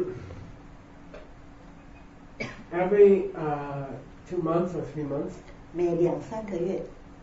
every uh, two months or three months,
每两三个月，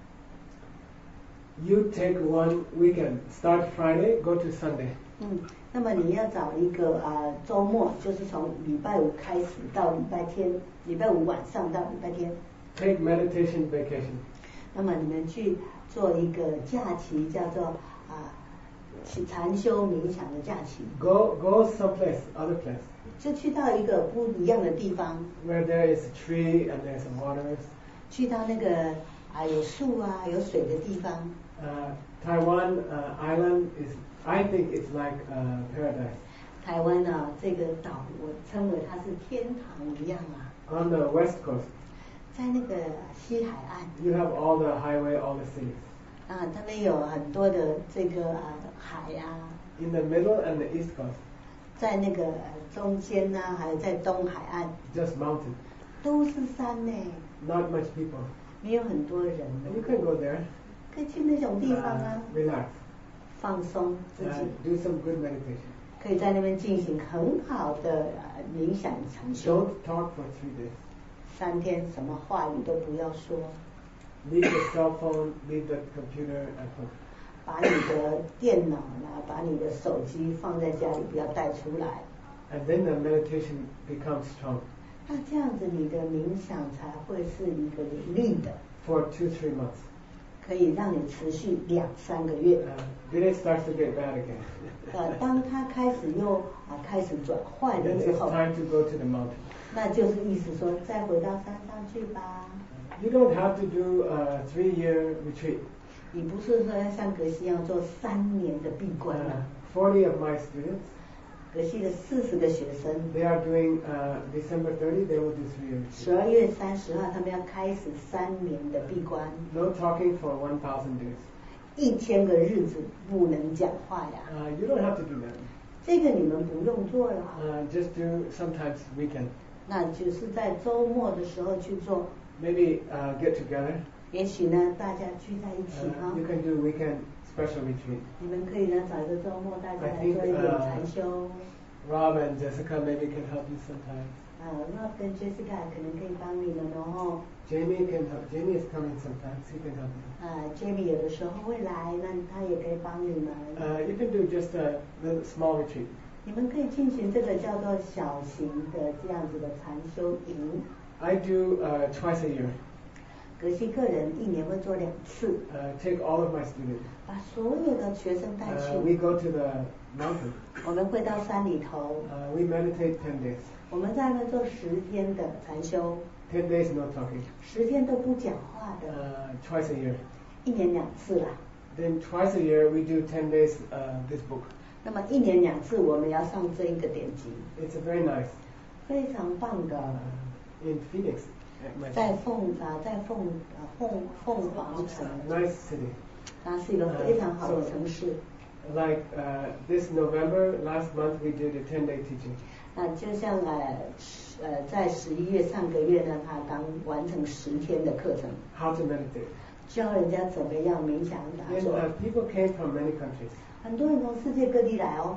you take one weekend. Start Friday, go to Sunday.
嗯，那么你要找一个啊、呃、周末，就是从礼拜五开始到礼拜天，礼拜五晚上到礼拜天，
Take meditation vacation.
那么你们去做一个假期，叫做啊去禅修冥想的假期，
Go go someplace, other place,
就去到一个不一样的地方，
where there is a tree and there's some waters.
去到那个啊有树啊有水的地方。
Uh, Taiwan uh, island is, I think it's like uh, paradise.
台湾啊，这个岛我称为它是天堂一样啊，
On the west coast,
在那个西海岸
you have all the highway, all the cities.
啊，他们有很多的这个啊海啊，
In the middle and the east coast,
在那个呃中间呢、还有在东海岸
just mountain,
都是山呢，
not much people.
没有很多人，
And you can go there,
可以去那种地方啊，
uh, relax,
放松自
uh,
己，
do some good meditation.
可以在那边进行很好的呃冥想禅修，
Don't talk for three days.
三天什么话语都不要说，
Leave the cell phone, leave the computer at home.
把你的电脑啦，把你的手机放在家里，不要带出来。
And then the meditation becomes strong
那这样子，你的冥想才会是一个有力的，
for two, three months.
可以让你持续两三个月。
Uh, then it starts to get bad again.
呃，当它开始又啊开始转坏了
Then
之
it's
后，
time to go to the mountain.
那就是意思说再回到山上去吧。
You don't have to do a three-year retreat.
你不是说要像格西一样做三年的闭关
Uh,
啊？
forty of my students,
格西的四十个学生，
they are doing uh, December thirtieth, they will do three years.
十二月三十号他们要开始三年的闭关，
No talking for one thousand days.
一千个日子不能讲话呀。
Uh, you don't have to do that.
这个你们不用做了，
Uh, just do sometimes weekend.
那就是在周末的时候去做。
Maybe uh, get together.
也许呢，大家聚在一起
Uh,
哈
you，can do weekend special retreat.
你们可以呢找一个周末，大家来做一
I think,
点
uh,
禅修。
Rob and Jessica maybe can help you sometimes.
呃，Rob 跟 Jessica 可能可以帮你们哦。
Jamie can help. Jamie is coming sometimes. He can help you.
呃，Jamie 有的时候会来，那他也可以帮你们。
Uh, you can do just a little small retreat.
你们可以进行这个叫做小型的这样子的禅修营。
I do uh, twice a year.
格西个人一年会做两次，
Uh, take all of my students.
把所有的学生带
Uh,
去。
we go to the mountain.
我们会到山里头，
Uh, we meditate ten days.
我们在那做十天的禅修，
ten days no talking.
十天都不讲话的，
Uh, twice a year.
一年两次啦。
Then twice a year we do ten days uh, this book.
那么一年两次我们要上这一个典籍，
It's a very nice.
非常棒的，
Uh, in Phoenix. At my
在凤啊在凤啊凤凤凰城，
nice city.
它是一个非常好的城市。
Like uh, this November, last month we did a ten-day teaching.
那就像呃呃在十一月上个月呢，他刚完成十天的课程，
How to meditate.
教人家怎么样冥想打
And
坐。
uh, people came from many countries.
很多人从世界各地来哦，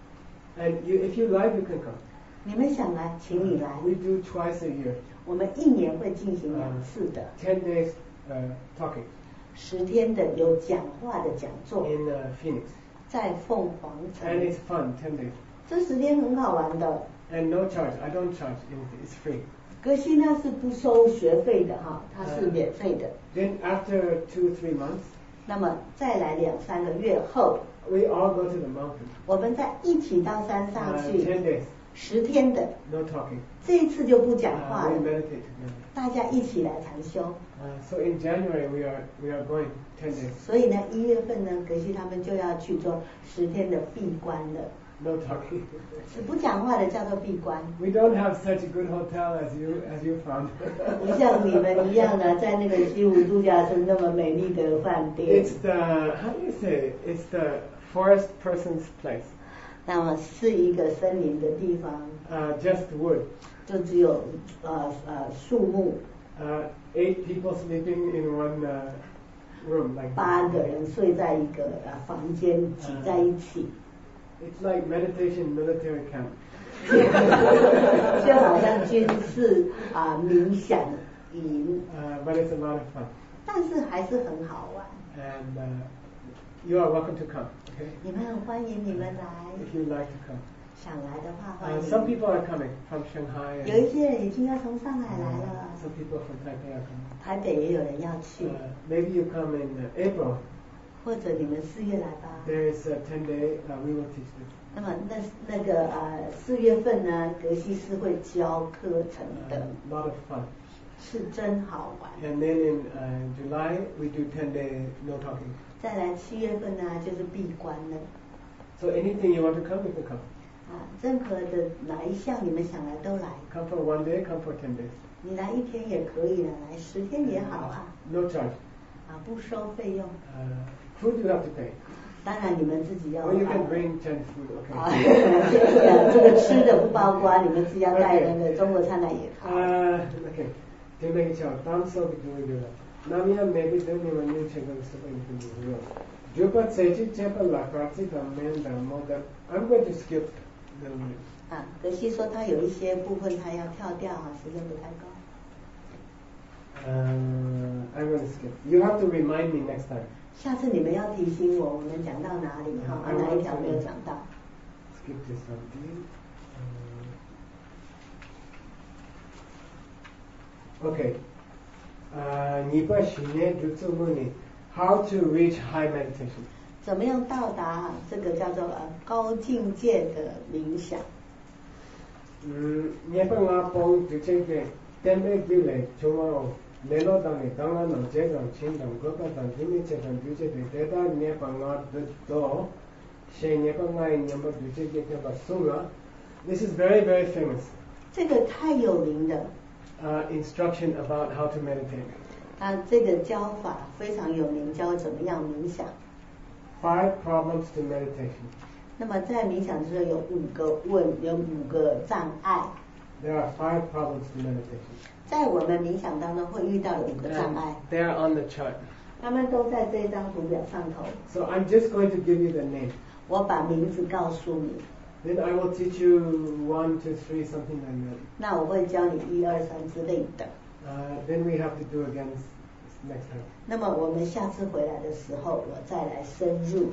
And you, if you like, you can come.
你们想来，请你来。
We do twice a year.
我们一年会进行两次的，
ten days uh, talking
十天的有讲话的讲座，
in uh, Phoenix.
在凤凰
And
城。
it's fun, ten days.
这十天很好玩的，
And no charge. I don't charge anything. It's free.
格西呢是不收学费的哈，它是免费的。
Then after two three months,
那么再来两三个月后，
we all go to the mountain.
我们再一起到山上
Uh,
去
ten days,
十天的，
no talking.
这一次就不讲
Uh,
话
we
了，
meditate together.
大家一起来禅修。
Uh, so in January we are we are going ten days.
所以呢，一月份呢，格西他们就要去做十天的闭关了。
No talking.
是不讲话的叫做闭关，
We don't have such a good hotel as you as you found.
不像你们一样呢，在那个西湖度假村那么美丽的饭店。
It's the how do you say? It's the forest person's place.
那么是一个森林的地方，
Uh, just wood.
就只有呃呃树木，
Uh, eight people sleeping in one uh, room, like
八个人睡在一个呃房间，挤在一起，
It's like meditation military camp.
就好像军事啊、冥想营，
Uh, but it's a lot of fun.
但是还是很好玩。
And uh, you are welcome to come. Okay,
你们很欢迎你们来，
if you like to come.
想来的话欢
Uh,
迎。
some people are coming from Shanghai.
有
And,
一些人已经要从上海来
uh,
了，
some people from Taipei are coming.
台北也有人要去，
Uh, maybe you come in uh, April.
或者你们四月来吧。
There is a ten day. Uh, we will teach this.
那么那那个呃四月份呢，格西是会教课程
A
的，
lot of fun.
是真好玩。
And then in uh, July we do ten day no talking.
再来七月份呢，就是闭关了。
So anything you want to come, you can come.
啊，任何的哪一项你们想来都来，
Come for one day, come for ten days.
你来一天也可以了，来十天也好啊，
No charge.
啊不收费用，
Uh, food you have to pay.
当然你们自己要
Or you
啊
can bring Chinese food.
啊
Okay.
这个吃的不包括，你们自己要带那个中国餐来也好。
Uh, okay. Then make it shout. Tam so we do do that. Namia maybe then you want to check on stuff you can do. Jupat sechi chepa la karti the man the mother. I'm going to skip the minute.
啊，格西说他有一些部分他要跳掉啊，时间不太够。
Uh, I'm going to skip. You have to remind me next time.
下次你们要提醒我，我们讲到哪里哈，啊哪一条没有讲到？
Skip this one. Uh, okay. Uh, Nipa shine jutsu muni. How to reach high meditation.
怎么样到达这个叫做呃高境界的冥想？
Mm, Nipa nga pong jutsu ke tembe gile chumao lelo dane danga no jegan chindam gopa dan dimi chegan jutsu de deda Nipa nga do she Nipa nga nyamba jutsu ke ke basunga. This is very very famous.
这个太有名的，
Uh, instruction about how to meditate.
它这个教法非常有名，教怎么样冥想。
Five problems to meditation.
那么在冥想之中有五个问，有五个障碍。
There are five problems to meditation.
在我们冥想当中会遇到的五个障
And
碍，
they are on the chart.
他们都在这张图表上头。
So I'm just going to give you the name.
我把名字告诉你，
Then I will teach you one, two, three, something like that.
那我会教你一二三之类的。
Uh, then we have to do again s- next time.
那么我们下次回来的时候，我再来深入。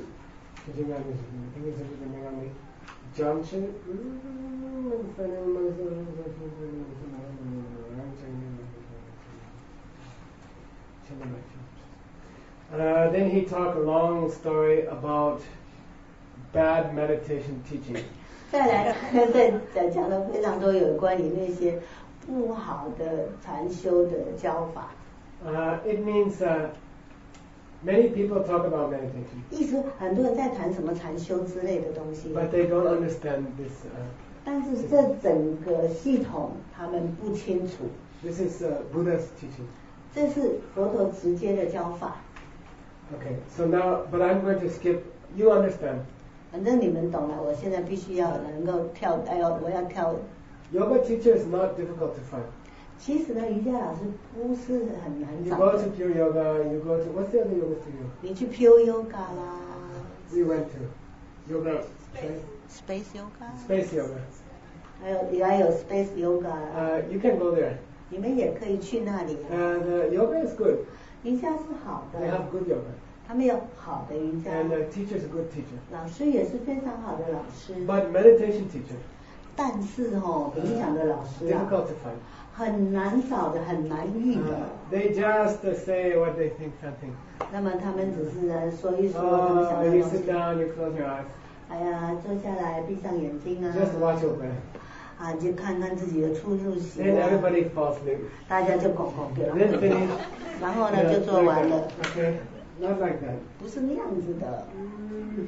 Uh, then he talked a long story about bad meditation teaching.
再来，再再讲了非常多有关于那些不好的禅修的教法。
Uh, it means uh, many people talk about meditation,
意思很多人在谈什么禅修之类的东西，
but they don't understand this. Uh,
但是这整个系统他们不清楚，
this is uh, Buddha's teaching.
这是佛陀直接的教法。
Okay, so now, but I'm going to skip. You understand?
反正你们懂了，我现在必须要能够跳，哎呦，我要跳。
Yoga teacher is not difficult to find.
其实呢，瑜伽老师不是很难
You
找
go
的
to。Pure Yoga. You go to what's the other yoga studio?
你去 Pure Yoga 啦
We went to yoga right?
，Space Yoga，
Space Yoga.
还有还有 Space Yoga 啦，
Uh, you can go there.
你们也可以去那里啊。
And uh, yoga is good.
瑜伽是好
They have
的，
good yoga,
他们有好的瑜伽，
and the teacher is a good teacher.
老师也是非常好的老师。
But meditation teacher,
但是哦，冥想的老师啊，
difficult to find.
很难找的，很难遇的。
Uh, they just uh, say what they think something.
那么他们只是呃说一说他们想
Oh,
的
you
东
sit
西。
down, you close your eyes.
哎呀，坐下来，闭上眼睛啊。
Just watch your breath.
啊，就看看自己的出入息
And
啊。
everybody falls asleep.
大家就拱拱给了。
Then finish.
然后呢，
Yeah,
就做
like
完了。
that. Okay, not like that.
不是那样子的。
Mm.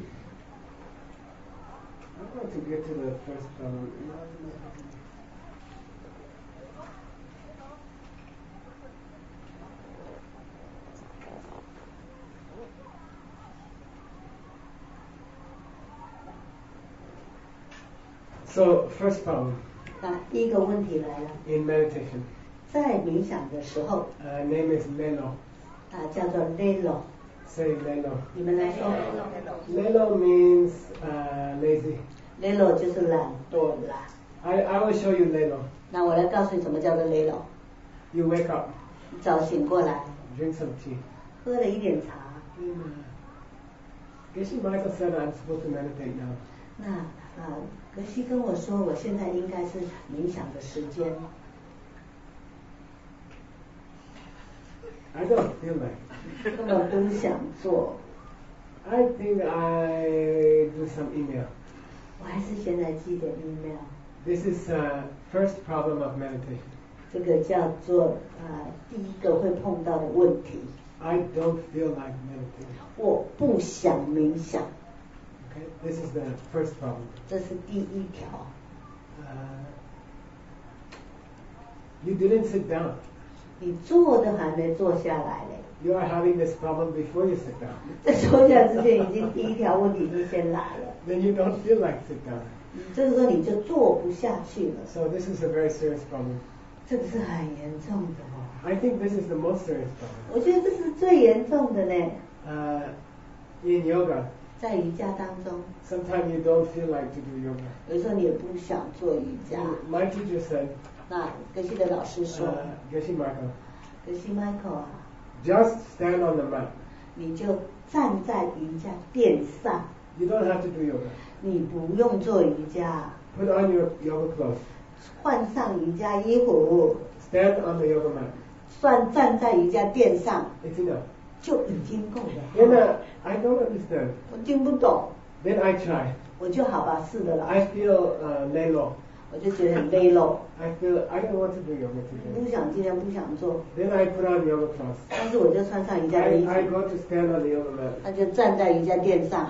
I want to get to the first problem. So, first problem
那第一个问题来了，
in meditation.
在冥想的时候，
Uh, name is Lelo.
啊，叫做 Lelo，
Say Lelo.
你们来说
Lelo means uh, lazy.
，Lelo 就是懒惰啦。
I, I will show you Lelo.
那我来告诉你什么叫做 Lelo。
You wake up,
早醒过来，
drink some tea.
喝了一点茶。
Then, uh, Geshe Michael said I'm supposed to meditate now.
那啊，格西跟我说，我现在应该是冥想的时间。
I don't feel like.
根本不想做，
I think I do some email.
我还是现在寄点 email。
This is uh, first problem of meditation.
这个叫做啊、第一个会碰到的问题。
I don't feel like meditating.
我不想冥想，
Okay, this is the first problem.
这是第一条。
Uh, you didn't sit down.
你坐都还没坐下来嘞，
You are having this problem before you sit down.
在坐下之前已经第一条问题就先来了。
Then you don't feel like sit down.
这个时候你就做不下去了，
So this is a very serious problem.
这个是很严重的哦。
I think this is the most serious problem.
我觉得这是最严重的呢，
Uh, in yoga,
在瑜伽当中，
sometimes you don't feel like to do yoga.
有时候你也不想做瑜伽。
My teacher said,
那格西的老师说，
uh, Geshe Michael,
格西 Michael 啊，
just stand on the mat.
你就站在瑜伽垫上，
You don't have to do yoga.
你不用做瑜伽，
Put on your yoga clothes.
换上瑜伽衣服，
Stand on the yoga mat.
算站在瑜伽垫上
It's enough.
就已经够
Then
了。
uh, I don't understand.
我听不懂，
Then I try.
我就好吧，是的了，
I feel uh, lay low.
我就觉得很累喽，
I feel I don't want to do yoga
不
today.
想今天不想做，
Then I put on yoga clothes.
但是我就穿上瑜伽的衣
I, I
服，
go to stand on the yoga mat.
那就站在瑜伽垫上，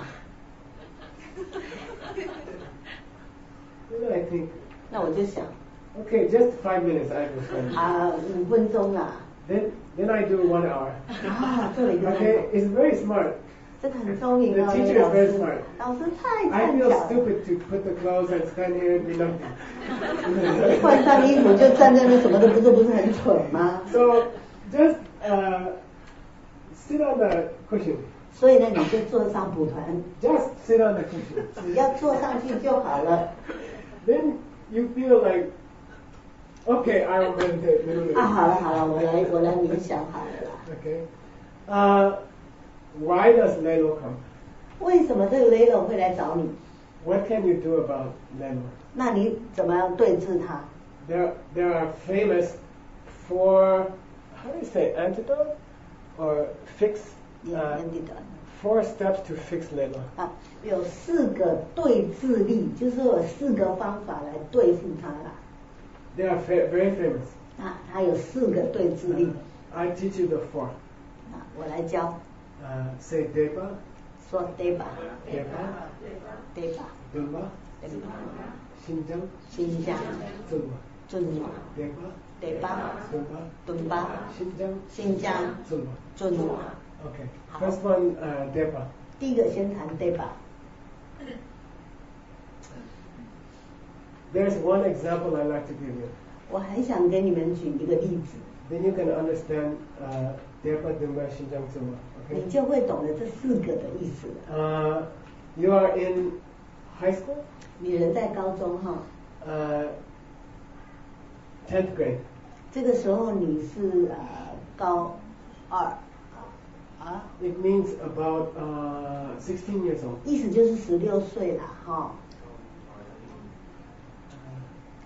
Then I think,
那我就想
okay, just five minutes I will spend.
啊，五分钟啊，
Then then I do one hour.
啊，做了一个
Okay, it's very smart.
这个很聪明
The
哦，
teacher
这
is
老
very
师
smart.
老师太
I
看
feel
巧了。
stupid to put the clothes and stand here and do nothing.
换上衣服就站在那什么都不做，不是很蠢吗？
So just uh, sit on the cushion.
所以呢，你就坐上蒲团，
Just sit on the cushion.
只要坐上去就好了。
Then you feel like, okay, I will meditate. meditate.
啊，好了好了，我来我来冥想好了啦。
Okay. Uh, why does Lelo come?
为什么这个雷龙会来找你？
What can you do about Lelo?
那你怎么样对治它？
There, there are famous four, how do you say, antidote or fix?
也
Uh,
很记得
four steps to fix Lelo.
啊，有四个对治力，就是说有四个方法来对付它啦。
They are fa- very famous.
啊，它有四个对治力
Uh, I teach you the four.
啊，我来教，
Uh, say Deva,
说对吧？
Deva,
对吧？
Dumba,
对吧？
Shinjang,
新疆、
Zulma.
尊马、
Deva,
对吧？
Dumba,
敦巴、
Shinjang,
新疆、
Zulma.
尊马。
Okay. First one, uh, Deva.
第一个先谈对吧？
There's one example I like to give you.
我很想给你们举一个例子，
Then you can understand uh, Deva, Dumba, Shinjang, Zulma.
你
Okay.
就会懂得这四个的意思了。
Uh, you are in high school,
你人在高中哈，
uh, tenth grade.
这个时候你是呃高二啊，
It means about uh, sixteen years old.
意思就是十六岁啦哈。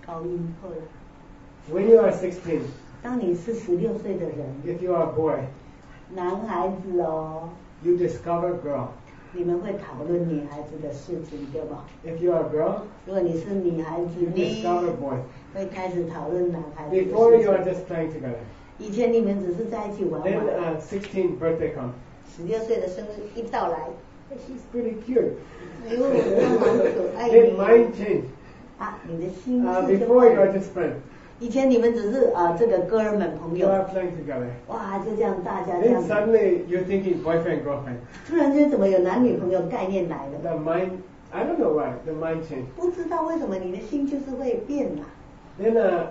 高音后来。
When you are sixteen,
当你是十六岁的人，
if you are a boy,
男孩子哦，
you discover girl.
你们会讨论女孩子的事情，对吧？
If you are a girl,
如果你是女孩子，
you
你
discover boy.
会开始讨论男孩子的
Before
事
you are
情。
just playing together.
以前你们只是在一起玩
Then
玩。
uh, sixteen birthday comes.
十六岁的生日一到来，
She's pretty cute.
哎呦，她蛮可爱
Then
的。
mind change.
啊，你的心
Uh,
智就
before you
换
are
了。
just friends.
以前你们只是啊、呃、这个哥们朋
You
友，
are playing together.
哇，就这样大家这
Then
样子，
suddenly you're thinking boyfriend girlfriend.
突然间怎么有男女朋友概念来了？
The mind, I don't know why the mind changed.
不知道为什么你的心就是会变啦。
Then uh,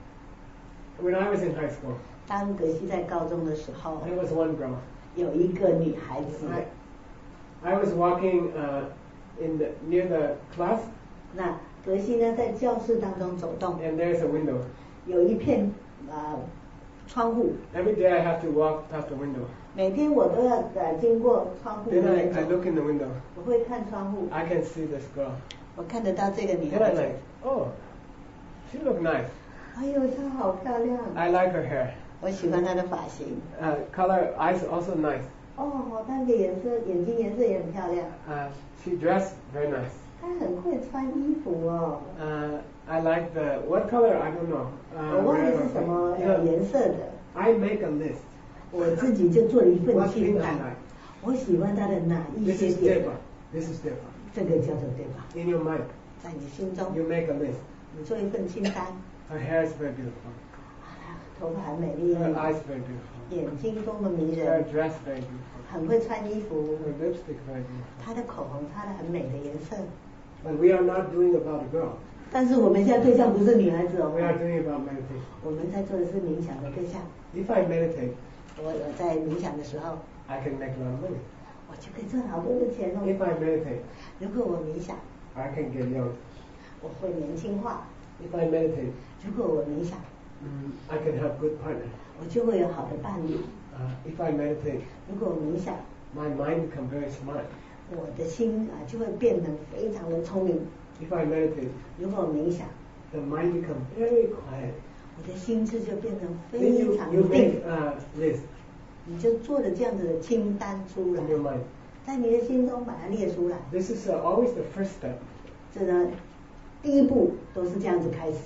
when I was in high school,
当格西在高中的时候，
there was one girl.
有一个女孩子，
I, I was walking uh, in the, near the class,
那格西呢在教室当中走动，
and there's a window.
有一片呃窗户，
Every day I have to walk past the window.
每天我都要呃经过窗户那
Then I,
边
I
走，
look in the window.
我会看窗户，
I can see this girl.
我看得到这个女
Then
孩
I'm
子，
like, oh, she look nice.
哎呦，她好漂亮，
I like her hair.
我喜欢她的发型。
Uh, color, eyes also nice.
哦，那个颜色，眼睛颜色也很漂亮。
Uh, she dressed very nice.
她很会穿衣服哦，
Uh, I like the, what color? I don't know.
我
Uh,
忘了
red
是
or
什么
something.
呃
Yeah.
颜色的。
I make a list.
我自己就做了一份
What
清
things I
单
like.，
我喜欢她的哪一
This
些
is
点，
different. This is different.
这个叫做对吧？
In your mind,
在你心中，
you make a list.
你做一份清单。
Her hair is very beautiful.
啊，头发很美丽，
Her eyes very beautiful.
眼睛多么迷
Her
人，
dress very beautiful.
很会穿衣服，
Her lipstick very beautiful.
她的口红擦的很美的颜色。
But we are not doing about a girl.
但是我们现在对象不是女孩子哦，
We are doing about meditation.
我们在做的是冥想的对象。
If I meditate,
我有在冥想的时候，
I can make a lot of money.
我就可以赚好多的钱哦。
If I meditate,
如果我冥想，
I can get young.
我会年轻化；
If I meditate,
如果我冥想，
mm, I can have good partner.
我就会有好的伴侣；
Uh, if I meditate,
如果我冥想，
my mind become very smart.
我的心啊就会变得非常的聪明；
If I meditate,
如果我冥想，
the mind become very quiet.
我的心智就变得
Then
非
you,
常
you
的
make
定。
a list
你就做了这样子的清单出来
in，your mind.
在你的心中把它列出来。
This is uh, always the first step.
这呢，第一步都是这样子开始。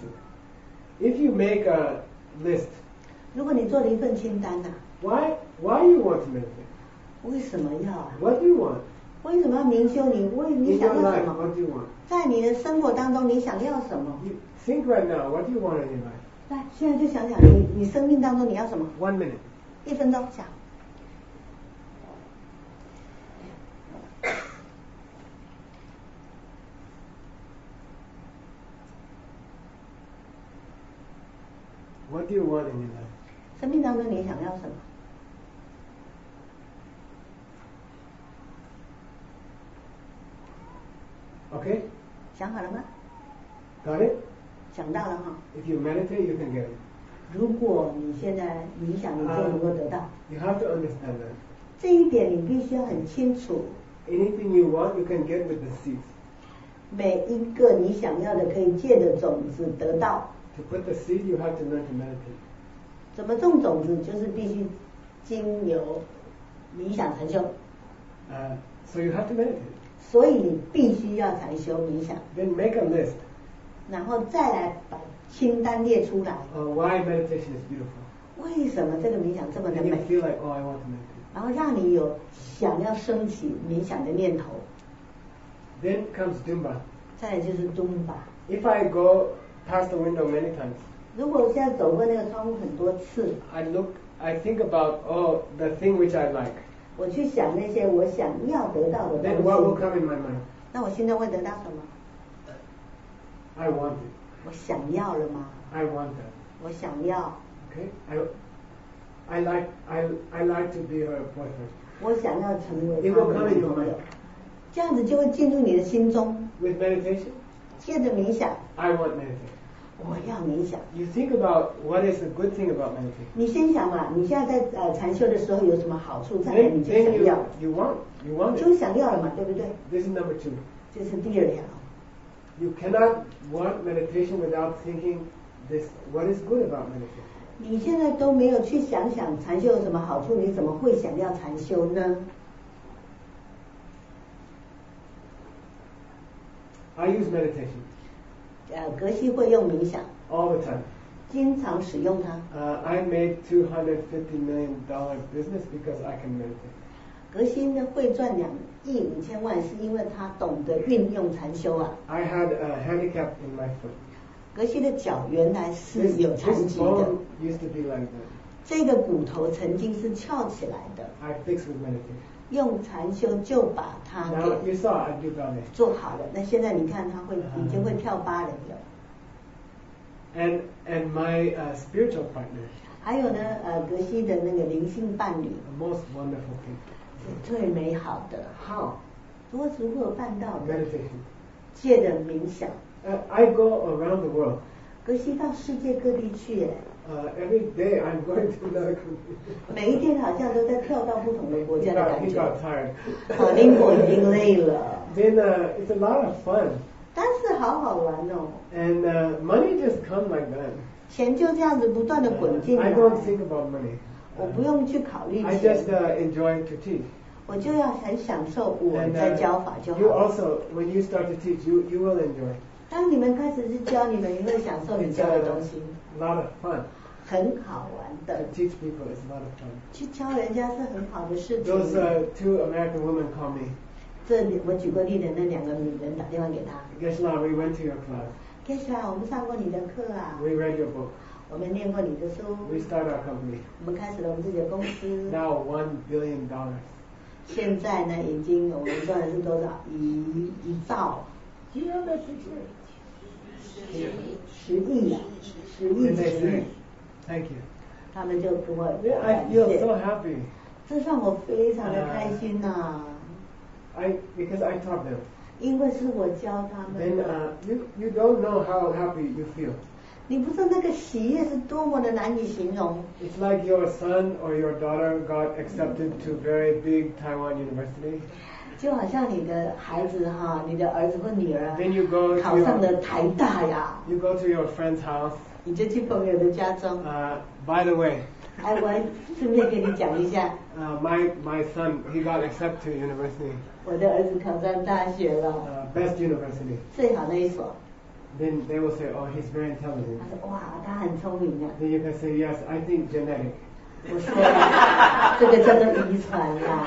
If you make a list,
如果你做了一份清单呐、
why why you want to meditate?
为什么要啊？
What do you want?
为什么要明修你？为你
In
想
your
要什
life,
么？
what do you want?
在你的生活当中，你想要什么？
You think right now, what do you want in your life?
来，现在就想想你，你生命当中你要什么？
One minute.
一分钟想。
What do you want in your life?
生命当中你想要什么？
Okay?
想好了吗？
Got it?
想到了哈。
If you meditate, you can get it.
如果你现在冥想，你就能够得到。
You have to understand that.
这一点你必须要很清楚。
Anything you want, you can get with the seeds.
每一个你想要的，可以借着种子得到。
To put the seed, you have to learn to meditate.
怎么种种子，就是必须经由冥想禅修。
Uh, so you have to meditate.
所以你必须要禅修冥想，
Then make a list
然后再来把清单列出来。
of why meditation is beautiful.
为什么这个冥想这么的
And you
美？
feel like, oh, I want to meditate.
然后让你有想要升起冥想的念头。
Then comes Dumba.
再来就是东巴。
If I go past the window many times,
如果我现在走过那个窗户很多次，
I look, I think about, oh, the thing which I like.
我去想那些我想要得到的
Then what will
东西，
come in my mind?
那我心中会得到什么？
I want it.
我想要了吗？
I want that.
我想要，
Okay? I, I like, I, I like to be her boyfriend.
我想要成为
It
他
will
的
come
男
in your
朋友
mind.，
这样子就会进入你的心中。
With meditation,
接着冥想，
I want meditation.
我要冥想。
You think about what is the good thing about meditation.
你先想嘛，你现在在呃禅修的时候有什么好处？再来
Then,
你就
then
想
you,
要，
you want, you want
就
it.
想要了嘛，对不对？
This is number two.
这是第二条。
you cannot want meditation without thinking this. What is good about meditation?
你现在都没有去想想禅修有什么好处，你怎么会想要禅修呢？
I use meditation
呃，格西会用冥想，
all the time.
经常使用它。
Uh, I made two hundred fifty million dollar business because I can meditate.
格西呢会赚两亿五千万，是因为他懂得运用禅修啊。
I had a handicap in my foot.
格西的脚原来是
This,
有残
this
疾的，
bone used to be like that.
这个骨头曾经是翘起来的，
I fixed with meditation.
用禅修就把它
Now
给
you saw I do ballet.
做好了。那现在你看他会已经会跳芭蕾了。
And and my uh, spiritual partner,
还有呢，呃，格西的那个灵性伴侣
the most wonderful thing.
是最美好的。
How?
如何如何办到的？
Meditation.
借着冥想。
Uh, I go around the world.
格西到世界各地去，哎，
Uh, every day I'm going to another country.
每一天好像都在跳到不同的国
He
家的
got,
感
he
觉。
got tired.
好，林果已经累了，
Then uh, it's a lot of fun.
但是好好玩哦，
And uh, money just comes like that.
钱就这样子不断的滚进
I
来，
don't think about money.
我不用去考虑
I
钱
just，uh, enjoy to teach.
我就要很享受我
And
在
uh,
教法就
you
好了。
also, when you start to teach, you, you will enjoy.
当你们开始去教，你们也会享受你
It's
教的
a
东西，
lot of fun.
很好玩
To
的。
teach people is a lot of fun.
去教人家是很好的事情。
Those uh, two American women called me.
这里我举过例的那两个女人打电话给他，
Geshe-la, we went to your class.
接下来我们上过你的课啊，
We read your book.
我们念过你的书，
We start our company.
我们开始了我们自己的公司。
Now one billion dollars.
现在呢，已经我们赚的是多少？一一兆，
Do you have that picture?
十亿呀、十亿
And
十
they
亿
say,，Thank you.
他们就跟我
Yeah, I
感
feel
谢，
so happy.
这让我非常的开心呐、
I because I taught them.
因为是我教他们
Then
的。
uh, you you don't know how happy you feel.
你不知道那个喜悦是多么的难以形容。
It's like your son or your daughter got accepted to very big Taiwan university.
就好像你的孩子哈，你的儿子或女儿
Then you go to
考上了
your,
台大呀，
you go to your friend's house.
你就去朋友的家中。
Uh, by the way,
哎，我顺便跟你讲一下，
uh, my my son he got accepted to university,
我的儿子考上大学了，
uh, best university.
最好那一所。
Then they will say, oh, he's very intelligent.
他说哇，他很聪明啊。
Then you can say, yes, I think genetic.
我说这个叫做遗传啦，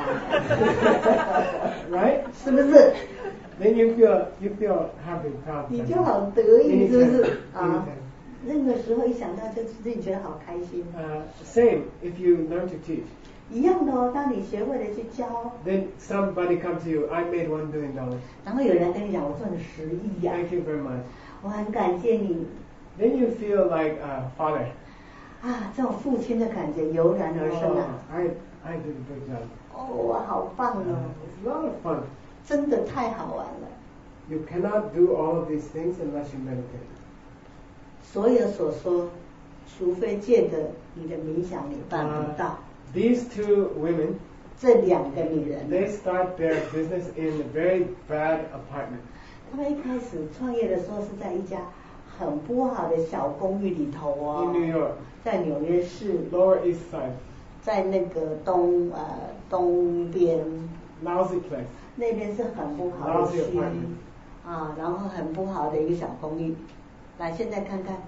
Right?
是不是？
Then you feel you feel happy, proud.
你就好得意，是不是
Anytime.
啊？
Anytime.
那个时候一想到就自己觉得好开心。
Uh, same if you learn to teach.
一样的哦，当你学会了去教，
Then somebody come to you, I made one billion dollars.
然后有人跟你讲我赚了十亿呀、
Thank you very much.
我很感谢你
Then you feel like a father.
啊，这种父亲的感觉油然而生
Oh,
啊。
I I did a good job.
哦，我好棒
Uh,
哦，
it's a lot of fun.
真的太好玩了。
You cannot do all of these things unless you meditate.
所有所说，除非借着你的冥想，你办不到。
These two women,
这两个女人，
they start their business in a very bad apartment.
他们一开始创业的时候是在一家很不好的小公寓里头哦
In New York,
在纽约市，
Lower East Side,
在那个东呃东边
lousy place.
那边是很不好的
Lousy
区
apartment.
啊，然后很不好的一个小公寓。来，现在看看，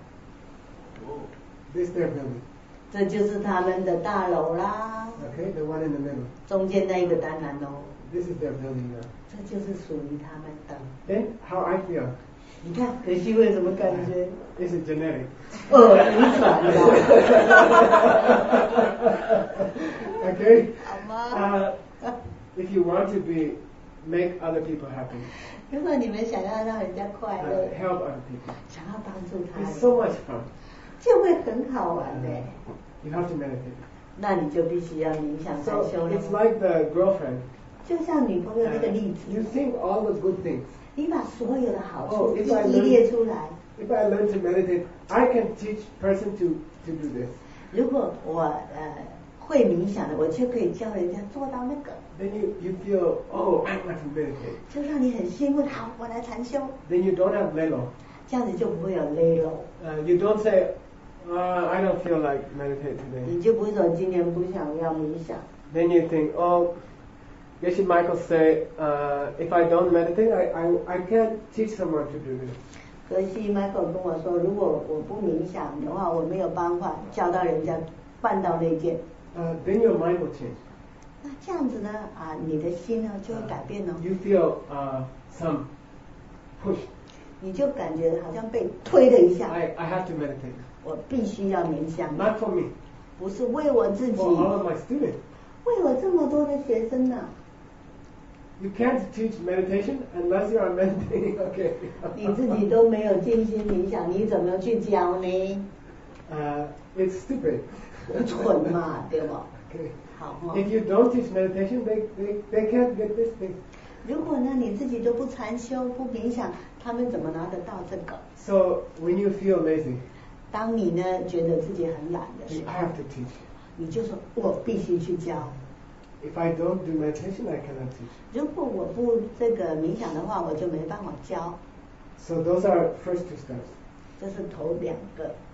This their building.
这就是他们的大楼啦，
Okay, the one in the middle.
中间那一个当然喽，
This is their building now.
这就是属于他们的。
Then how I feel?
你看，可惜会什么感觉？
This is genetic.
哦，遗传的。
Okay.
好吗？
Uh, if you want to be, make other people happy,
如果你们想要让人家快
uh,
乐，
help other people.
想要帮助他
It's
人，
so much fun.
就会很好玩的。
You have to meditate.
那你就必须要冥想禅
So
修了。
it's like the girlfriend.
就像女朋友这个
Uh,
例
you
子，
think all the good things.
你把所有的好
Oh,
处
if I
一一
learn-
列出来。
If I learn to meditate, I can teach person to, to do this.
如果我呃会冥想的，我却可以教人家做到那个，
then you, you feel, oh, I want to meditate.
就让你很兴奋。好，我来禅修，
Then you don't have lelo.
这样子就不会有累喽。
Uh, you don't say, uh, I don't feel like meditate
你
today.
就不会说今天不想要冥想。
Then you think, oh, Geshe Michael say, uh, if I don't meditate, I, I, I can't teach someone to do this.
可惜 Michael 跟我说，如果我不冥想的话，我没有办法教到人家办到那件。
Uh, then your mind will change.
那这样子呢，啊，你的心呢就会改变哦，
You feel uh, some push.
你就感觉好像被推了一下。
I, I have to meditate.
我必须要冥想，
Not for me,
不是为我自己，
for all of my students.
为我这么多的学生呢。
You can't teach meditation unless you are meditating. Okay.
你自己都没有静心冥想，你怎么去教呢？
uh, it's stupid.
蠢嘛，对吧？
Okay.
好哈。
If you don't teach meditation, they, they, they can't get this thing.
如果呢你自己都不禅修、不冥想，他们怎么拿得到这个？
So when you feel lazy,
当你呢觉得自己很懒的时
I
候，
have to teach.
你就说我必须去教。
If I don't do meditation, I cannot teach.
如果我不这个冥想的话，我就没办法教。
So those are first two steps.
这是头两个。